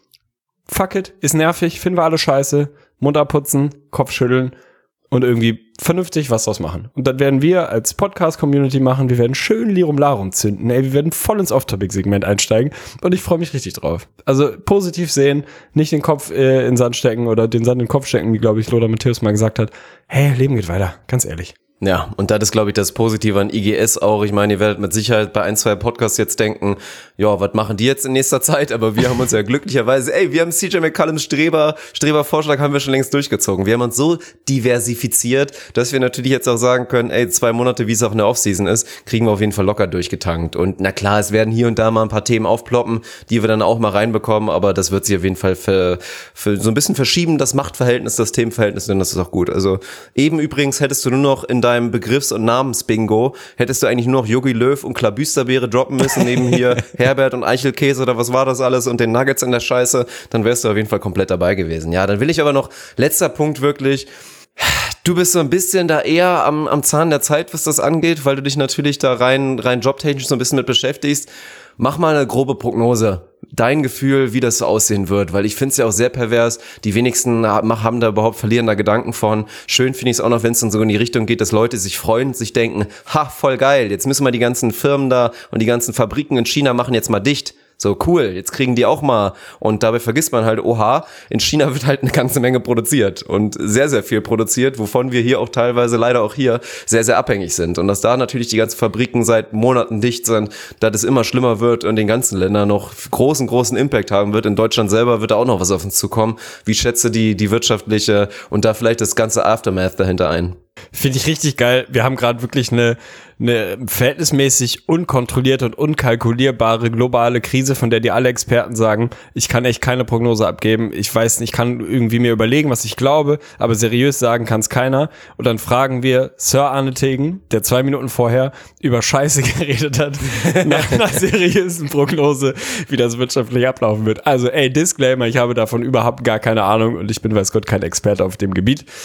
fuck it, ist nervig, finden wir alle scheiße, Mund abputzen, Kopf schütteln und irgendwie vernünftig was draus machen. Und das werden wir als Podcast-Community machen. Wir werden schön Lirum Larum zünden. Ey, wir werden voll ins Off-Topic-Segment einsteigen und ich freue mich richtig drauf. Also positiv sehen, nicht den Kopf äh, in den Sand stecken oder den Sand in den Kopf stecken, wie, glaube ich, Lothar Matthäus mal gesagt hat. Hey, Leben geht weiter, ganz ehrlich. Ja, und das ist, glaube ich, das Positive an I G S auch. Ich meine, ihr werdet mit Sicherheit bei ein, zwei Podcasts jetzt denken, ja, was machen die jetzt in nächster Zeit? Aber wir haben uns ja glücklicherweise, ey, wir haben C J McCollums Streber, Streber-Vorschlag haben wir schon längst durchgezogen. Wir haben uns so diversifiziert, dass wir natürlich jetzt auch sagen können, ey, zwei Monate, wie es auch in der Offseason ist, kriegen wir auf jeden Fall locker durchgetankt. Und na klar, es werden hier und da mal ein paar Themen aufploppen, die wir dann auch mal reinbekommen, aber das wird sich auf jeden Fall für, für so ein bisschen verschieben, das Machtverhältnis, das Themenverhältnis, und das ist auch gut. Also eben übrigens hättest du nur noch in deinem Begriffs- und Namensbingo, hättest du eigentlich nur noch Jogi Löw und Klabüsterbeere droppen müssen, neben hier Herbert und Eichelkäse oder was war das alles und den Nuggets in der Scheiße, dann wärst du auf jeden Fall komplett dabei gewesen. Ja, dann will ich aber noch, letzter Punkt wirklich, du bist so ein bisschen da eher am, am Zahn der Zeit, was das angeht, weil du dich natürlich da rein, rein jobtechnisch so ein bisschen mit beschäftigst. Mach mal eine grobe Prognose. Dein Gefühl, wie das so aussehen wird, weil ich finde es ja auch sehr pervers. Die wenigsten haben da überhaupt verlieren da Gedanken von. Schön finde ich es auch noch, wenn es dann so in die Richtung geht, dass Leute sich freuen, sich denken, ha, voll geil, jetzt müssen wir die ganzen Firmen da und die ganzen Fabriken in China machen jetzt mal dicht. So, cool, jetzt kriegen die auch mal. Und dabei vergisst man halt, oha, in China wird halt eine ganze Menge produziert und sehr, sehr viel produziert, wovon wir hier auch teilweise, leider auch hier, sehr, sehr abhängig sind. Und dass da natürlich die ganzen Fabriken seit Monaten dicht sind, dass es immer schlimmer wird und in den ganzen Ländern noch großen, großen Impact haben wird. In Deutschland selber wird da auch noch was auf uns zukommen. Wie schätze die, die wirtschaftliche und da vielleicht das ganze Aftermath dahinter ein? Finde ich richtig geil. Wir haben gerade wirklich eine, eine verhältnismäßig unkontrollierte und unkalkulierbare globale Krise, von der die alle Experten sagen, ich kann echt keine Prognose abgeben. Ich weiß nicht, ich kann irgendwie mir überlegen, was ich glaube, aber seriös sagen kann es keiner. Und dann fragen wir Sir Arne Tegen, der zwei Minuten vorher über Scheiße geredet hat, nach einer seriösen Prognose, wie das wirtschaftlich ablaufen wird. Also ey, Disclaimer, ich habe davon überhaupt gar keine Ahnung und ich bin, weiß Gott, kein Experte auf dem Gebiet.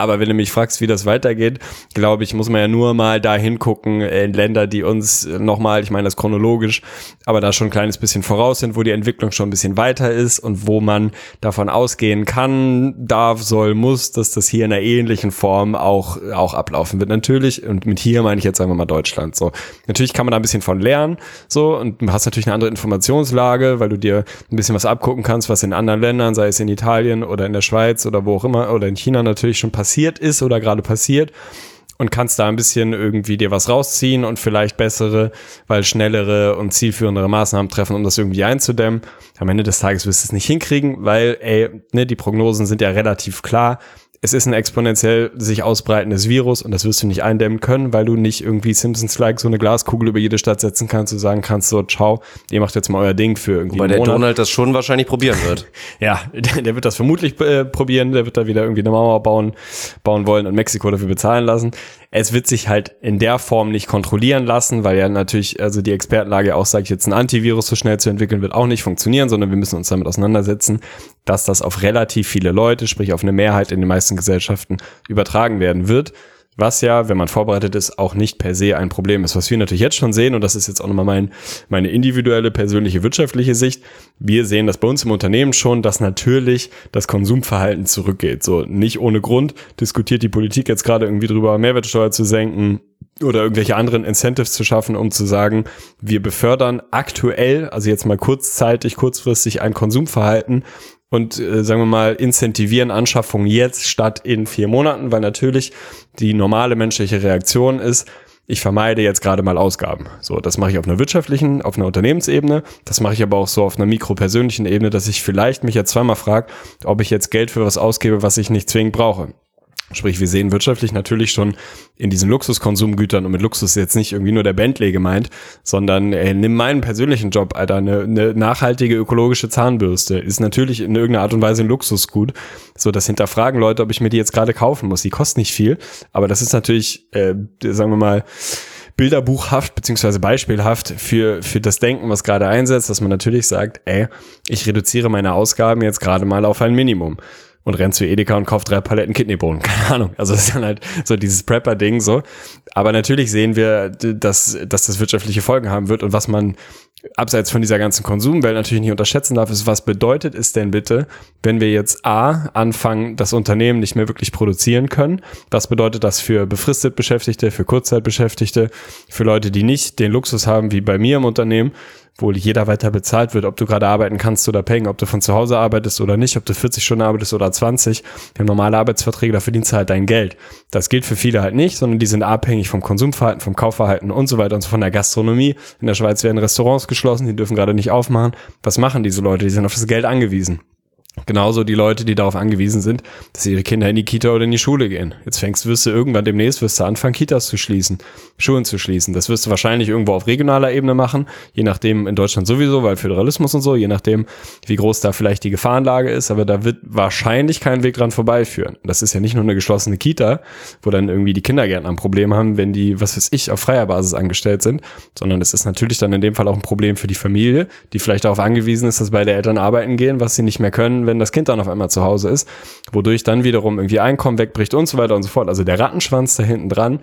Aber wenn du mich fragst, wie das weitergeht, glaube ich, muss man ja nur mal da hingucken in Länder, die uns nochmal, ich meine das chronologisch, aber da schon ein kleines bisschen voraus sind, wo die Entwicklung schon ein bisschen weiter ist und wo man davon ausgehen kann, darf, soll, muss, dass das hier in einer ähnlichen Form auch, auch ablaufen wird. Natürlich, und mit hier meine ich jetzt sagen wir mal Deutschland, so. Natürlich kann man da ein bisschen von lernen, so, und du hast natürlich eine andere Informationslage, weil du dir ein bisschen was abgucken kannst, was in anderen Ländern, sei es in Italien oder in der Schweiz oder wo auch immer, oder in China natürlich schon passiert ist oder gerade passiert, und kannst da ein bisschen irgendwie dir was rausziehen und vielleicht bessere, weil schnellere und zielführendere Maßnahmen treffen, um das irgendwie einzudämmen. Am Ende des Tages wirst du es nicht hinkriegen, weil, ey, ne, die Prognosen sind ja relativ klar. Es ist ein exponentiell sich ausbreitendes Virus und das wirst du nicht eindämmen können, weil du nicht irgendwie Simpsons-like so eine Glaskugel über jede Stadt setzen kannst und sagen kannst, so, ciao, ihr macht jetzt mal euer Ding für irgendwie Wobei einen der Monat. Donald das schon wahrscheinlich probieren wird. Ja, der, der wird das vermutlich äh, probieren, der wird da wieder irgendwie eine Mauer bauen, bauen wollen und Mexiko dafür bezahlen lassen. Es wird sich halt in der Form nicht kontrollieren lassen, weil ja natürlich, also die Expertenlage auch sagt, jetzt ein Antivirus so schnell zu entwickeln, wird auch nicht funktionieren, sondern wir müssen uns damit auseinandersetzen, dass das auf relativ viele Leute, sprich auf eine Mehrheit in den meisten Gesellschaften übertragen werden wird. Was ja, wenn man vorbereitet ist, auch nicht per se ein Problem ist. Was wir natürlich jetzt schon sehen, und das ist jetzt auch nochmal mein, meine individuelle, persönliche, wirtschaftliche Sicht, wir sehen das bei uns im Unternehmen schon, dass natürlich das Konsumverhalten zurückgeht. So, nicht ohne Grund diskutiert die Politik jetzt gerade irgendwie drüber, Mehrwertsteuer zu senken oder irgendwelche anderen Incentives zu schaffen, um zu sagen, wir befördern aktuell, also jetzt mal kurzzeitig, kurzfristig ein Konsumverhalten, und äh, sagen wir mal, incentivieren Anschaffungen jetzt statt in vier Monaten, weil natürlich die normale menschliche Reaktion ist, ich vermeide jetzt gerade mal Ausgaben. So, das mache ich auf einer wirtschaftlichen, auf einer Unternehmensebene, das mache ich aber auch so auf einer mikropersönlichen Ebene, dass ich vielleicht mich jetzt zweimal frage, ob ich jetzt Geld für was ausgebe, was ich nicht zwingend brauche. Sprich, wir sehen wirtschaftlich natürlich schon in diesen Luxuskonsumgütern, und mit Luxus ist jetzt nicht irgendwie nur der Bentley gemeint, sondern ey, nimm meinen persönlichen Job, Alter, eine, eine nachhaltige ökologische Zahnbürste ist natürlich in irgendeiner Art und Weise ein Luxusgut. So, das hinterfragen Leute, ob ich mir die jetzt gerade kaufen muss. Die kosten nicht viel, aber das ist natürlich, äh, sagen wir mal, bilderbuchhaft beziehungsweise beispielhaft für für das Denken, was gerade einsetzt, dass man natürlich sagt, ey, ich reduziere meine Ausgaben jetzt gerade mal auf ein Minimum. Und rennt zu Edeka und kauft drei Paletten Kidneybohnen. Keine Ahnung. Also das ist dann halt so dieses Prepper-Ding so. Aber natürlich sehen wir, dass, dass das wirtschaftliche Folgen haben wird. Und was man abseits von dieser ganzen Konsumwelt natürlich nicht unterschätzen darf, ist, was bedeutet es denn bitte, wenn wir jetzt A, anfangen, das Unternehmen nicht mehr wirklich produzieren können? Was bedeutet das für befristet Beschäftigte, für Kurzzeitbeschäftigte, für Leute, die nicht den Luxus haben, wie bei mir im Unternehmen, wo jeder weiter bezahlt wird, ob du gerade arbeiten kannst oder paying, ob du von zu Hause arbeitest oder nicht, ob du vierzig Stunden arbeitest oder zwanzig. Wir haben normale Arbeitsverträge, da verdienst du halt dein Geld. Das gilt für viele halt nicht, sondern die sind abhängig vom Konsumverhalten, vom Kaufverhalten und so weiter und so von der Gastronomie. In der Schweiz werden Restaurants geschlossen, die dürfen gerade nicht aufmachen. Was machen diese Leute? Die sind auf das Geld angewiesen. Genauso die Leute, die darauf angewiesen sind, dass ihre Kinder in die Kita oder in die Schule gehen. Jetzt fängst, wirst du irgendwann demnächst, wirst du anfangen, Kitas zu schließen, Schulen zu schließen. Das wirst du wahrscheinlich irgendwo auf regionaler Ebene machen, je nachdem in Deutschland sowieso, weil Föderalismus und so, je nachdem, wie groß da vielleicht die Gefahrenlage ist, aber da wird wahrscheinlich kein Weg dran vorbeiführen. Das ist ja nicht nur eine geschlossene Kita, wo dann irgendwie die Kindergärtner ein Problem haben, wenn die, was weiß ich, auf freier Basis angestellt sind, sondern es ist natürlich dann in dem Fall auch ein Problem für die Familie, die vielleicht darauf angewiesen ist, dass beide Eltern arbeiten gehen, was sie nicht mehr können, wenn das Kind dann auf einmal zu Hause ist, wodurch dann wiederum irgendwie Einkommen wegbricht und so weiter und so fort. Also der Rattenschwanz da hinten dran,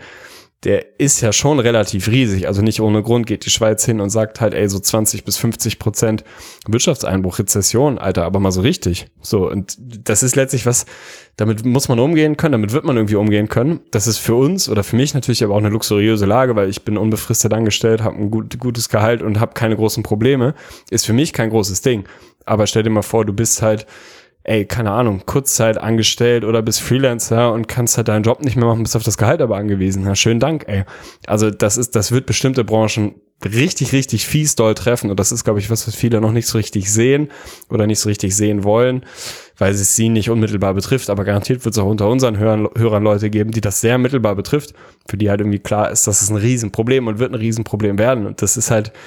der ist ja schon relativ riesig. Also nicht ohne Grund geht die Schweiz hin und sagt halt, ey, so zwanzig bis fünfzig Prozent Wirtschaftseinbruch, Rezession, Alter, aber mal so richtig. So, und das ist letztlich was, damit muss man umgehen können, damit wird man irgendwie umgehen können. Das ist für uns oder für mich natürlich aber auch eine luxuriöse Lage, weil ich bin unbefristet angestellt, habe ein gut, gutes Gehalt und habe keine großen Probleme. Ist für mich kein großes Ding. Aber stell dir mal vor, du bist halt ey, keine Ahnung, Kurzzeit angestellt oder bist Freelancer und kannst halt deinen Job nicht mehr machen, bist auf das Gehalt aber angewiesen. Ja, schönen Dank, ey. Also das ist, das wird bestimmte Branchen richtig, richtig fies doll treffen und das ist, glaube ich, was, was viele noch nicht so richtig sehen oder nicht so richtig sehen wollen, weil es sie nicht unmittelbar betrifft, aber garantiert wird es auch unter unseren Hörern, Hörern Leute geben, die das sehr mittelbar betrifft, für die halt irgendwie klar ist, dass es ein Riesenproblem und wird ein Riesenproblem werden und das ist halt,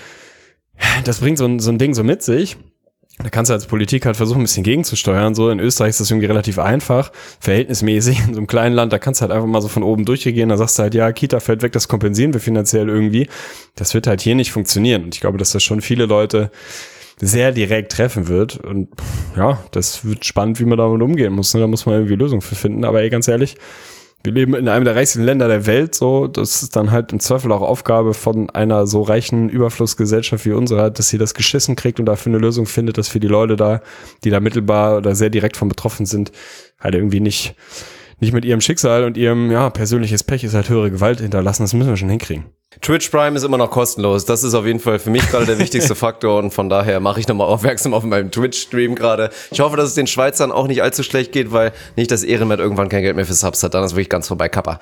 das bringt so ein, so ein Ding so mit sich. Da kannst du als Politik halt versuchen, ein bisschen gegenzusteuern. So in Österreich ist das irgendwie relativ einfach, verhältnismäßig in so einem kleinen Land. Da kannst du halt einfach mal so von oben durchregieren. Da sagst du halt, ja, Kita fällt weg, das kompensieren wir finanziell irgendwie. Das wird halt hier nicht funktionieren. Und ich glaube, dass das schon viele Leute sehr direkt treffen wird. Und ja, das wird spannend, wie man damit umgehen muss. Ne? Da muss man irgendwie Lösungen für finden. Aber ey, ganz ehrlich, wir leben in einem der reichsten Länder der Welt, so, das ist dann halt im Zweifel auch Aufgabe von einer so reichen Überflussgesellschaft wie unserer, dass sie das geschissen kriegt und dafür eine Lösung findet, dass für die Leute da, die da mittelbar oder sehr direkt von betroffen sind, halt irgendwie nicht, nicht mit ihrem Schicksal und ihrem, ja, persönliches Pech ist halt höhere Gewalt hinterlassen, das müssen wir schon hinkriegen. Twitch Prime ist immer noch kostenlos. Das ist auf jeden Fall für mich gerade der wichtigste Faktor und von daher mache ich nochmal aufmerksam auf meinem Twitch-Stream gerade. Ich hoffe, dass es den Schweizern auch nicht allzu schlecht geht, weil nicht, dass Ehrenmet irgendwann kein Geld mehr für Subs hat. Dann ist wirklich ganz vorbei, Kappa.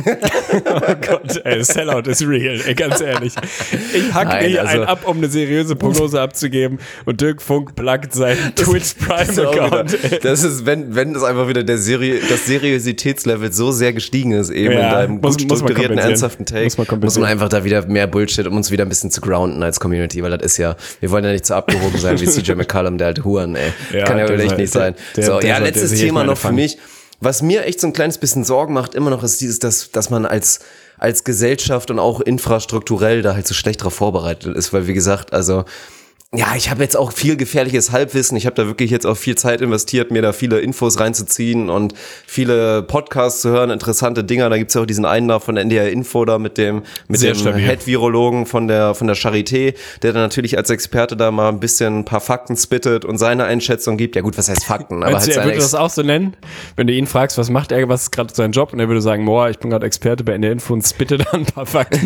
Oh Gott, ey, Sellout ist real, ey, ganz ehrlich. Ich hack Nein, nicht also, einen ab, um eine seriöse Prognose abzugeben und Dirk Funk pluggt seinen Twitch Prime-Account. Das ist, wenn, wenn das einfach wieder der Serie, das Seriositätslevel so sehr gestiegen ist, eben Ja, in deinem muss- gut muss man strukturierten, kompensieren. ernsthaften Take, Muss man muss man kompensieren. einfach da wieder mehr Bullshit, um uns wieder ein bisschen zu grounden als Community, weil das ist ja, wir wollen ja nicht so abgehoben sein wie C J McCollum, der alte Huren, ey. Ja, Kann ja der wirklich soll- nicht sein. der- so, der ja, soll- letztes der sehe ich Thema meine noch für Pfanne. mich. Was mir echt so ein kleines bisschen Sorgen macht, immer noch, ist dieses, dass, dass man als, als Gesellschaft und auch infrastrukturell da halt so schlecht drauf vorbereitet ist, weil wie gesagt, also, ja, ich habe jetzt auch viel gefährliches Halbwissen. Ich habe da wirklich jetzt auch viel Zeit investiert, mir da viele Infos reinzuziehen und viele Podcasts zu hören, interessante Dinger. Da gibt's ja auch diesen einen da von N D R Info da mit dem mit Sehr dem stabil. Head-Virologen von der von der Charité, der dann natürlich als Experte da mal ein bisschen ein paar Fakten spittet und seine Einschätzung gibt. Ja gut, was heißt Fakten? Aber Meinst halt du, er seine würde das auch so nennen? Wenn du ihn fragst, was macht er, was ist gerade sein Job? Und er würde sagen, boah, ich bin gerade Experte bei N D R Info und spitte da ein paar Fakten.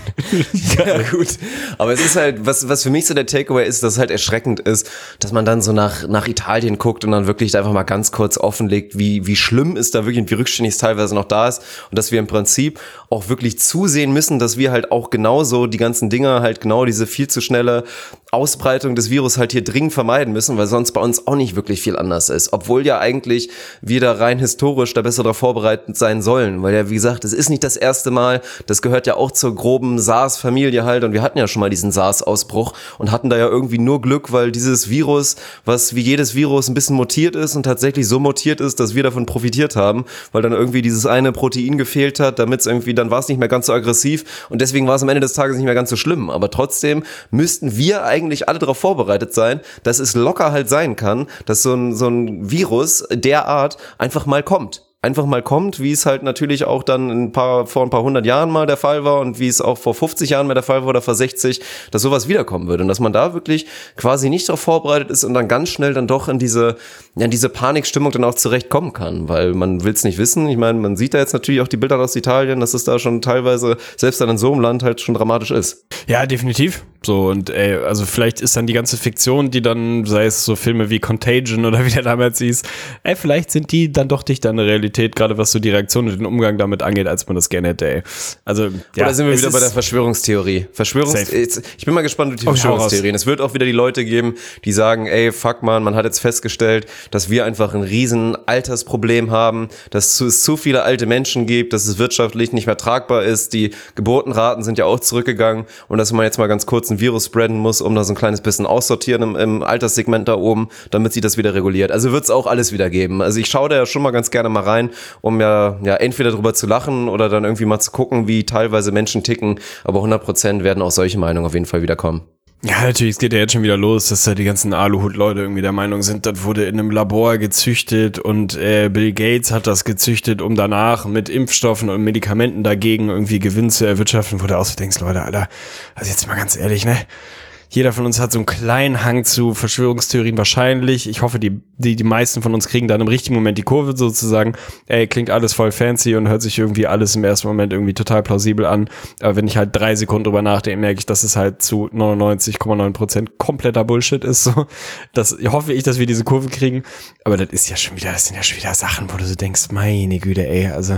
Ja, gut. Aber es ist halt, was, was für mich so der Takeaway ist, dass es halt erschreckend ist, dass man dann so nach, nach Italien guckt und dann wirklich einfach mal ganz kurz offenlegt, wie, wie schlimm es da wirklich und wie rückständig es teilweise noch da ist und dass wir im Prinzip auch wirklich zusehen müssen, dass wir halt auch genauso die ganzen Dinger halt genau diese viel zu schnelle Ausbreitung des Virus halt hier dringend vermeiden müssen, weil sonst bei uns auch nicht wirklich viel anders ist. Obwohl ja eigentlich wir da rein historisch da besser darauf vorbereitet sein sollen, weil ja, wie gesagt, es ist nicht das erste Mal, das gehört ja auch zur groben SARS-Familie halt und wir hatten ja schon mal diesen SARS-Ausbruch und hatten da ja irgendwie nur Glück, weil dieses Virus, was wie jedes Virus ein bisschen mutiert ist und tatsächlich so mutiert ist, dass wir davon profitiert haben, weil dann irgendwie dieses eine Protein gefehlt hat, damit es irgendwie, dann war es nicht mehr ganz so aggressiv und deswegen war es am Ende des Tages nicht mehr ganz so schlimm, aber trotzdem müssten wir eigentlich alle darauf vorbereitet sein, dass es locker halt sein kann, dass so ein, so ein Virus derart einfach mal kommt. Einfach mal kommt, wie es halt natürlich auch dann ein paar, vor ein paar hundert Jahren mal der Fall war und wie es auch vor fünfzig Jahren mal der Fall war oder vor sechzig, dass sowas wiederkommen würde und dass man da wirklich quasi nicht darauf vorbereitet ist und dann ganz schnell dann doch in diese, ja, in diese Panikstimmung dann auch zurechtkommen kann, weil man will es nicht wissen. Ich meine, man sieht da jetzt natürlich auch die Bilder aus Italien, dass es da schon teilweise, selbst dann in so einem Land halt schon dramatisch ist. Ja, definitiv. So, und ey, also vielleicht ist dann die ganze Fiktion, die dann, sei es so Filme wie Contagion oder wie der damals hieß, ey, vielleicht sind die dann doch dichter an der Realität, gerade was so die Reaktion und den Umgang damit angeht, als man das gerne hätte, ey. Also, ja. Oder sind wir es wieder ist- bei der Verschwörungstheorie? Verschwörungs Safe. Jetzt- Ich bin mal gespannt auf die Oh, hau raus. Verschwörungstheorien. Es wird auch wieder die Leute geben, die sagen, ey, fuck man, man hat jetzt festgestellt, dass wir einfach ein riesen Altersproblem haben, dass es zu viele alte Menschen gibt, dass es wirtschaftlich nicht mehr tragbar ist, die Geburtenraten sind ja auch zurückgegangen und dass man jetzt mal ganz kurz ein Virus spreaden muss, um da so ein kleines bisschen aussortieren im, im Alterssegment da oben, damit sich das wieder reguliert. Also wird es auch alles wieder geben. Also ich schaue da ja schon mal ganz gerne mal rein, um ja, ja entweder drüber zu lachen oder dann irgendwie mal zu gucken, wie teilweise Menschen ticken, aber hundert Prozent werden auch solche Meinungen auf jeden Fall wieder kommen. Ja, natürlich, es geht ja jetzt schon wieder los, dass da die ganzen Aluhut-Leute irgendwie der Meinung sind, das wurde in einem Labor gezüchtet und äh, Bill Gates hat das gezüchtet, um danach mit Impfstoffen und Medikamenten dagegen irgendwie Gewinn zu erwirtschaften, wo du auch so denkst, Leute, Alter, also jetzt mal ganz ehrlich, ne? Jeder von uns hat so einen kleinen Hang zu Verschwörungstheorien wahrscheinlich. Ich hoffe, die, die, die meisten von uns kriegen dann im richtigen Moment die Kurve sozusagen. Ey, klingt alles voll fancy und hört sich irgendwie alles im ersten Moment irgendwie total plausibel an. Aber wenn ich halt drei Sekunden drüber nachdenke, merke ich, dass es halt zu neunundneunzig Komma neun Prozent kompletter Bullshit ist. So, das hoffe ich, dass wir diese Kurve kriegen. Aber das ist ja schon wieder, das sind ja schon wieder Sachen, wo du so denkst, meine Güte, ey, also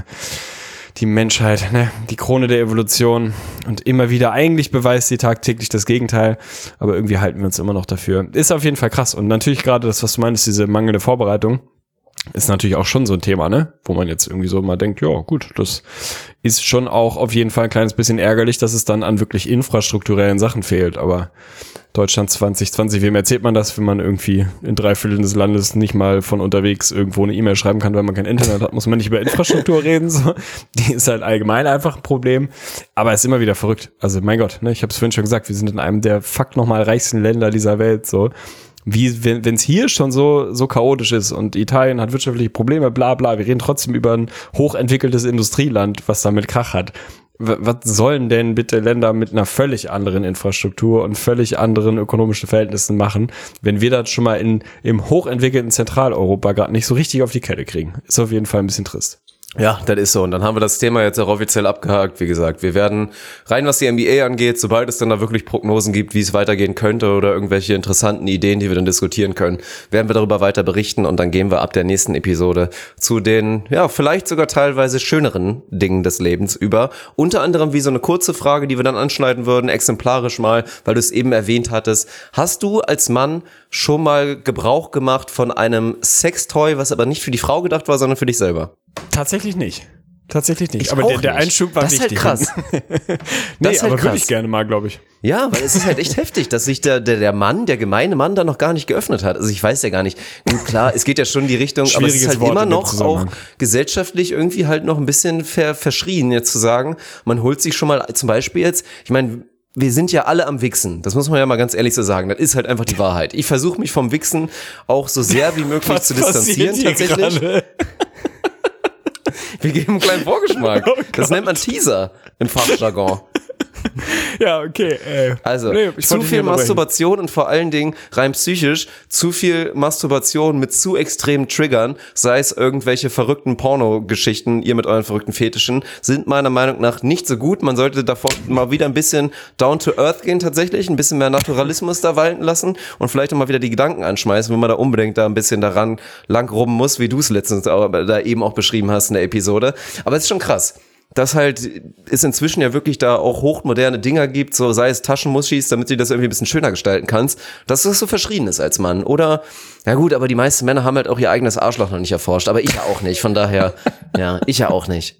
die Menschheit, ne, die Krone der Evolution und immer wieder, eigentlich beweist sie tagtäglich das Gegenteil, aber irgendwie halten wir uns immer noch dafür. Ist auf jeden Fall krass und natürlich gerade das, was du meinst, diese mangelnde Vorbereitung. ist natürlich auch schon so ein Thema, ne? Wo man jetzt irgendwie so mal denkt, ja gut, das ist schon auch auf jeden Fall ein kleines bisschen ärgerlich, dass es dann an wirklich infrastrukturellen Sachen fehlt. Aber Deutschland zwanzig zwanzig, wem erzählt man das, wenn man irgendwie in drei Vierteln des Landes nicht mal von unterwegs irgendwo eine E-Mail schreiben kann, weil man kein Internet hat, muss man nicht über Infrastruktur reden. So. Die ist halt allgemein einfach ein Problem. Aber es ist immer wieder verrückt. Also mein Gott, ne? Ich habe es vorhin schon gesagt, wir sind in einem der fuck nochmal reichsten Länder dieser Welt. So. Wie, wenn es hier schon so so chaotisch ist und Italien hat wirtschaftliche Probleme, bla bla, wir reden trotzdem über ein hochentwickeltes Industrieland, was damit Krach hat. W- was sollen denn bitte Länder mit einer völlig anderen Infrastruktur und völlig anderen ökonomischen Verhältnissen machen, wenn wir das schon mal in im hochentwickelten Zentraleuropa gerade nicht so richtig auf die Kette kriegen? Ist auf jeden Fall ein bisschen trist. Ja, das ist so. Und dann haben wir das Thema jetzt auch offiziell abgehakt. Wie gesagt, wir werden rein, was die N B A angeht, sobald es dann da wirklich Prognosen gibt, wie es weitergehen könnte oder irgendwelche interessanten Ideen, die wir dann diskutieren können, werden wir darüber weiter berichten und dann gehen wir ab der nächsten Episode zu den, ja, vielleicht sogar teilweise schöneren Dingen des Lebens über. Unter anderem wie so eine kurze Frage, die wir dann anschneiden würden, exemplarisch mal, weil du es eben erwähnt hattest. Hast du als Mann schon mal Gebrauch gemacht von einem Sextoy, was aber nicht für die Frau gedacht war, sondern für dich selber? Tatsächlich nicht. Tatsächlich nicht. Ich aber auch der, der nicht. Einschub war das ist wichtig. Halt krass. nee, das ist halt aber krass. würde ich gerne mal, glaube ich. Ja, weil es ist halt echt heftig, dass sich der, der, der Mann, der gemeine Mann da noch gar nicht geöffnet hat. Also ich weiß ja gar nicht. Gut, klar, es geht ja schon in die Richtung, aber es ist halt Wort immer in dem noch auch Zusammenhang. gesellschaftlich irgendwie halt noch ein bisschen ver, verschrien, jetzt zu sagen, man holt sich schon mal zum Beispiel jetzt, ich meine, wir sind ja alle am Wichsen. Das muss man ja mal ganz ehrlich so sagen. Das ist halt einfach die Wahrheit. Ich versuche mich vom Wichsen auch so sehr wie möglich Was zu distanzieren, passiert hier tatsächlich. gerade? Wir geben einen kleinen Vorgeschmack. Oh das nennt man Teaser im Fachjargon. Ja, okay. Ey. Also, Nee, ich zu wollte viel nicht unterbrechen. Masturbation und vor allen Dingen rein psychisch, zu viel Masturbation mit zu extremen Triggern, sei es irgendwelche verrückten Porno-Geschichten, ihr mit euren verrückten Fetischen, sind meiner Meinung nach nicht so gut. Man sollte davor mal wieder ein bisschen down to earth gehen tatsächlich, ein bisschen mehr Naturalismus da walten lassen und vielleicht auch mal wieder die Gedanken anschmeißen, wenn man da unbedingt da ein bisschen daran lang rubben muss, wie du es letztens auch, da eben auch beschrieben hast in der Episode. Aber es ist schon krass, dass halt es inzwischen ja wirklich da auch hochmoderne Dinger gibt, so sei es Taschenmuschis, damit du das irgendwie ein bisschen schöner gestalten kannst, dass das so verschrien ist als Mann. Oder, ja gut, aber die meisten Männer haben halt auch ihr eigenes Arschloch noch nicht erforscht, aber ich ja auch nicht, von daher, ja, ich ja auch nicht.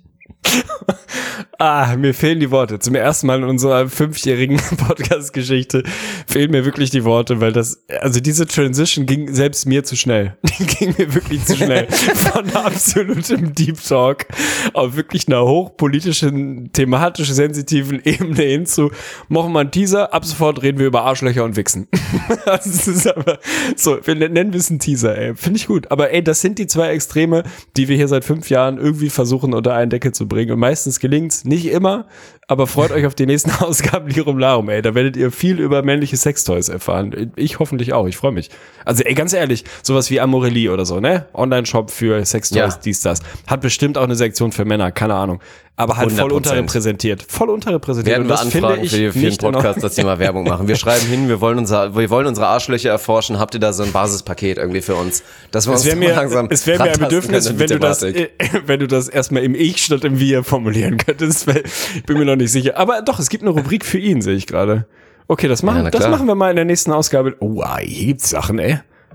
Ah, mir fehlen die Worte. Zum ersten Mal in unserer fünfjährigen Podcast-Geschichte fehlen mir wirklich die Worte, weil das, also diese Transition ging selbst mir zu schnell. Die ging mir wirklich zu schnell. Von absolutem Deep Talk auf wirklich einer hochpolitischen, thematisch sensitiven Ebene hin zu, machen wir einen Teaser, ab sofort reden wir über Arschlöcher und Wichsen. Das ist aber, so, wir nennen wir es einen Teaser, ey. Finde ich gut. Aber ey, das sind die zwei Extreme, die wir hier seit fünf Jahren irgendwie versuchen unter einen Deckel zu bringen. Und meistens gelingt's, nicht immer, aber freut euch auf die nächsten Ausgaben Lirum Larum, ey. Da werdet ihr viel über männliche Sextoys erfahren. Ich hoffentlich auch, ich freue mich. Also ey, ganz ehrlich, sowas wie Amorelie oder so, ne? Online-Shop für Sextoys, Ja. dies, das. Hat bestimmt auch eine Sektion für Männer, keine Ahnung. Aber halt voll hundert Prozent. unterrepräsentiert. Voll unterrepräsentiert. Werden Und wir das finde anfragen ich für, die, für den nicht in Podcast, Ordnung. dass die mal Werbung machen. Wir schreiben hin, wir wollen, unser, wir wollen unsere Arschlöcher erforschen. Habt ihr da so ein Basispaket irgendwie für uns? Dass wir Es uns wäre da mal mir, langsam es wär mir ein rantasten Bedürfnis, können in wenn die du, das, Thematik. äh, wenn du das erstmal im Ich statt im Wir formulieren könntest. Weil ich bin mir noch nicht sicher. Aber doch, es gibt eine Rubrik für ihn, sehe ich gerade. Okay, das machen, Ja, na das klar. machen wir mal in der nächsten Ausgabe. Oh, ah, hier gibt's Sachen, ey.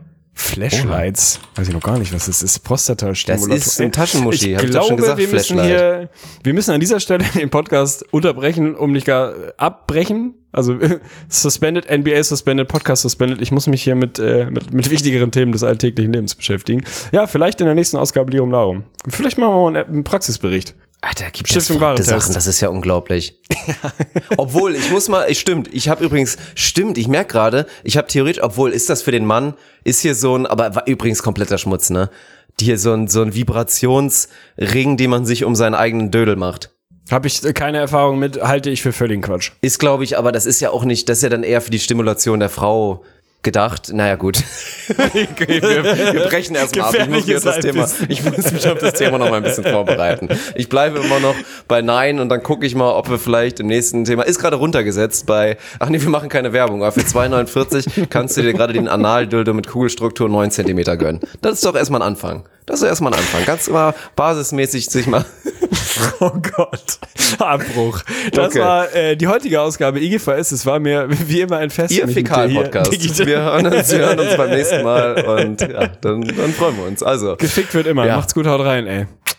Flashlights. Weiß ich noch gar nicht, was das ist. Prostatastimulator. Das ist ein Taschenmuschi, Ich hab ich glaube, doch schon gesagt, wir müssen Flashlight. hier, wir müssen an dieser Stelle den Podcast unterbrechen, um nicht gar abbrechen. Also Suspended, N B A Suspended, Podcast Suspended. Ich muss mich hier mit, äh, mit, mit wichtigeren Themen des alltäglichen Lebens beschäftigen. Ja, vielleicht in der nächsten Ausgabe Lirum Larum. Vielleicht machen wir mal einen, einen Praxisbericht. Alter, gibt es Stiftung verrückte Warentest. Sachen, das ist ja unglaublich. Obwohl, ich muss mal, ich, stimmt, ich habe übrigens, stimmt, ich merke gerade, ich habe theoretisch, obwohl, ist das für den Mann, ist hier so ein, aber war übrigens kompletter Schmutz, ne? Hier so ein, so ein Vibrationsring, den man sich um seinen eigenen Dödel macht. Habe ich keine Erfahrung mit, halte ich für völligen Quatsch. Ist, glaube ich, aber das ist ja auch nicht, das ist ja dann eher für die Stimulation der Frau gedacht. Naja, gut. wir, wir brechen erstmal ab. Ich muss, mich auf das Thema, ich muss mich auf das Thema noch mal ein bisschen vorbereiten. Ich bleibe immer noch bei Nein und dann gucke ich mal, ob wir vielleicht im nächsten Thema, ist gerade runtergesetzt bei, ach nee, wir machen keine Werbung, aber für zwei neunundvierzig kannst du dir gerade den Analdildo mit Kugelstruktur neun Zentimeter gönnen. Das ist doch erstmal ein Anfang. Das ist erstmal ein Anfang. Ganz immer basismäßig sich mal. Oh Gott. Abbruch. Das Okay. war äh, die heutige Ausgabe I G V S. Es war mir wie immer ein Fest. Ihr mich mit dir hier Fäkal-Podcast. digital- Wir hören uns, wir hören uns beim nächsten Mal und ja, dann, dann freuen wir uns. Also. Gefickt wird immer. Ja. Macht's gut, haut rein, ey.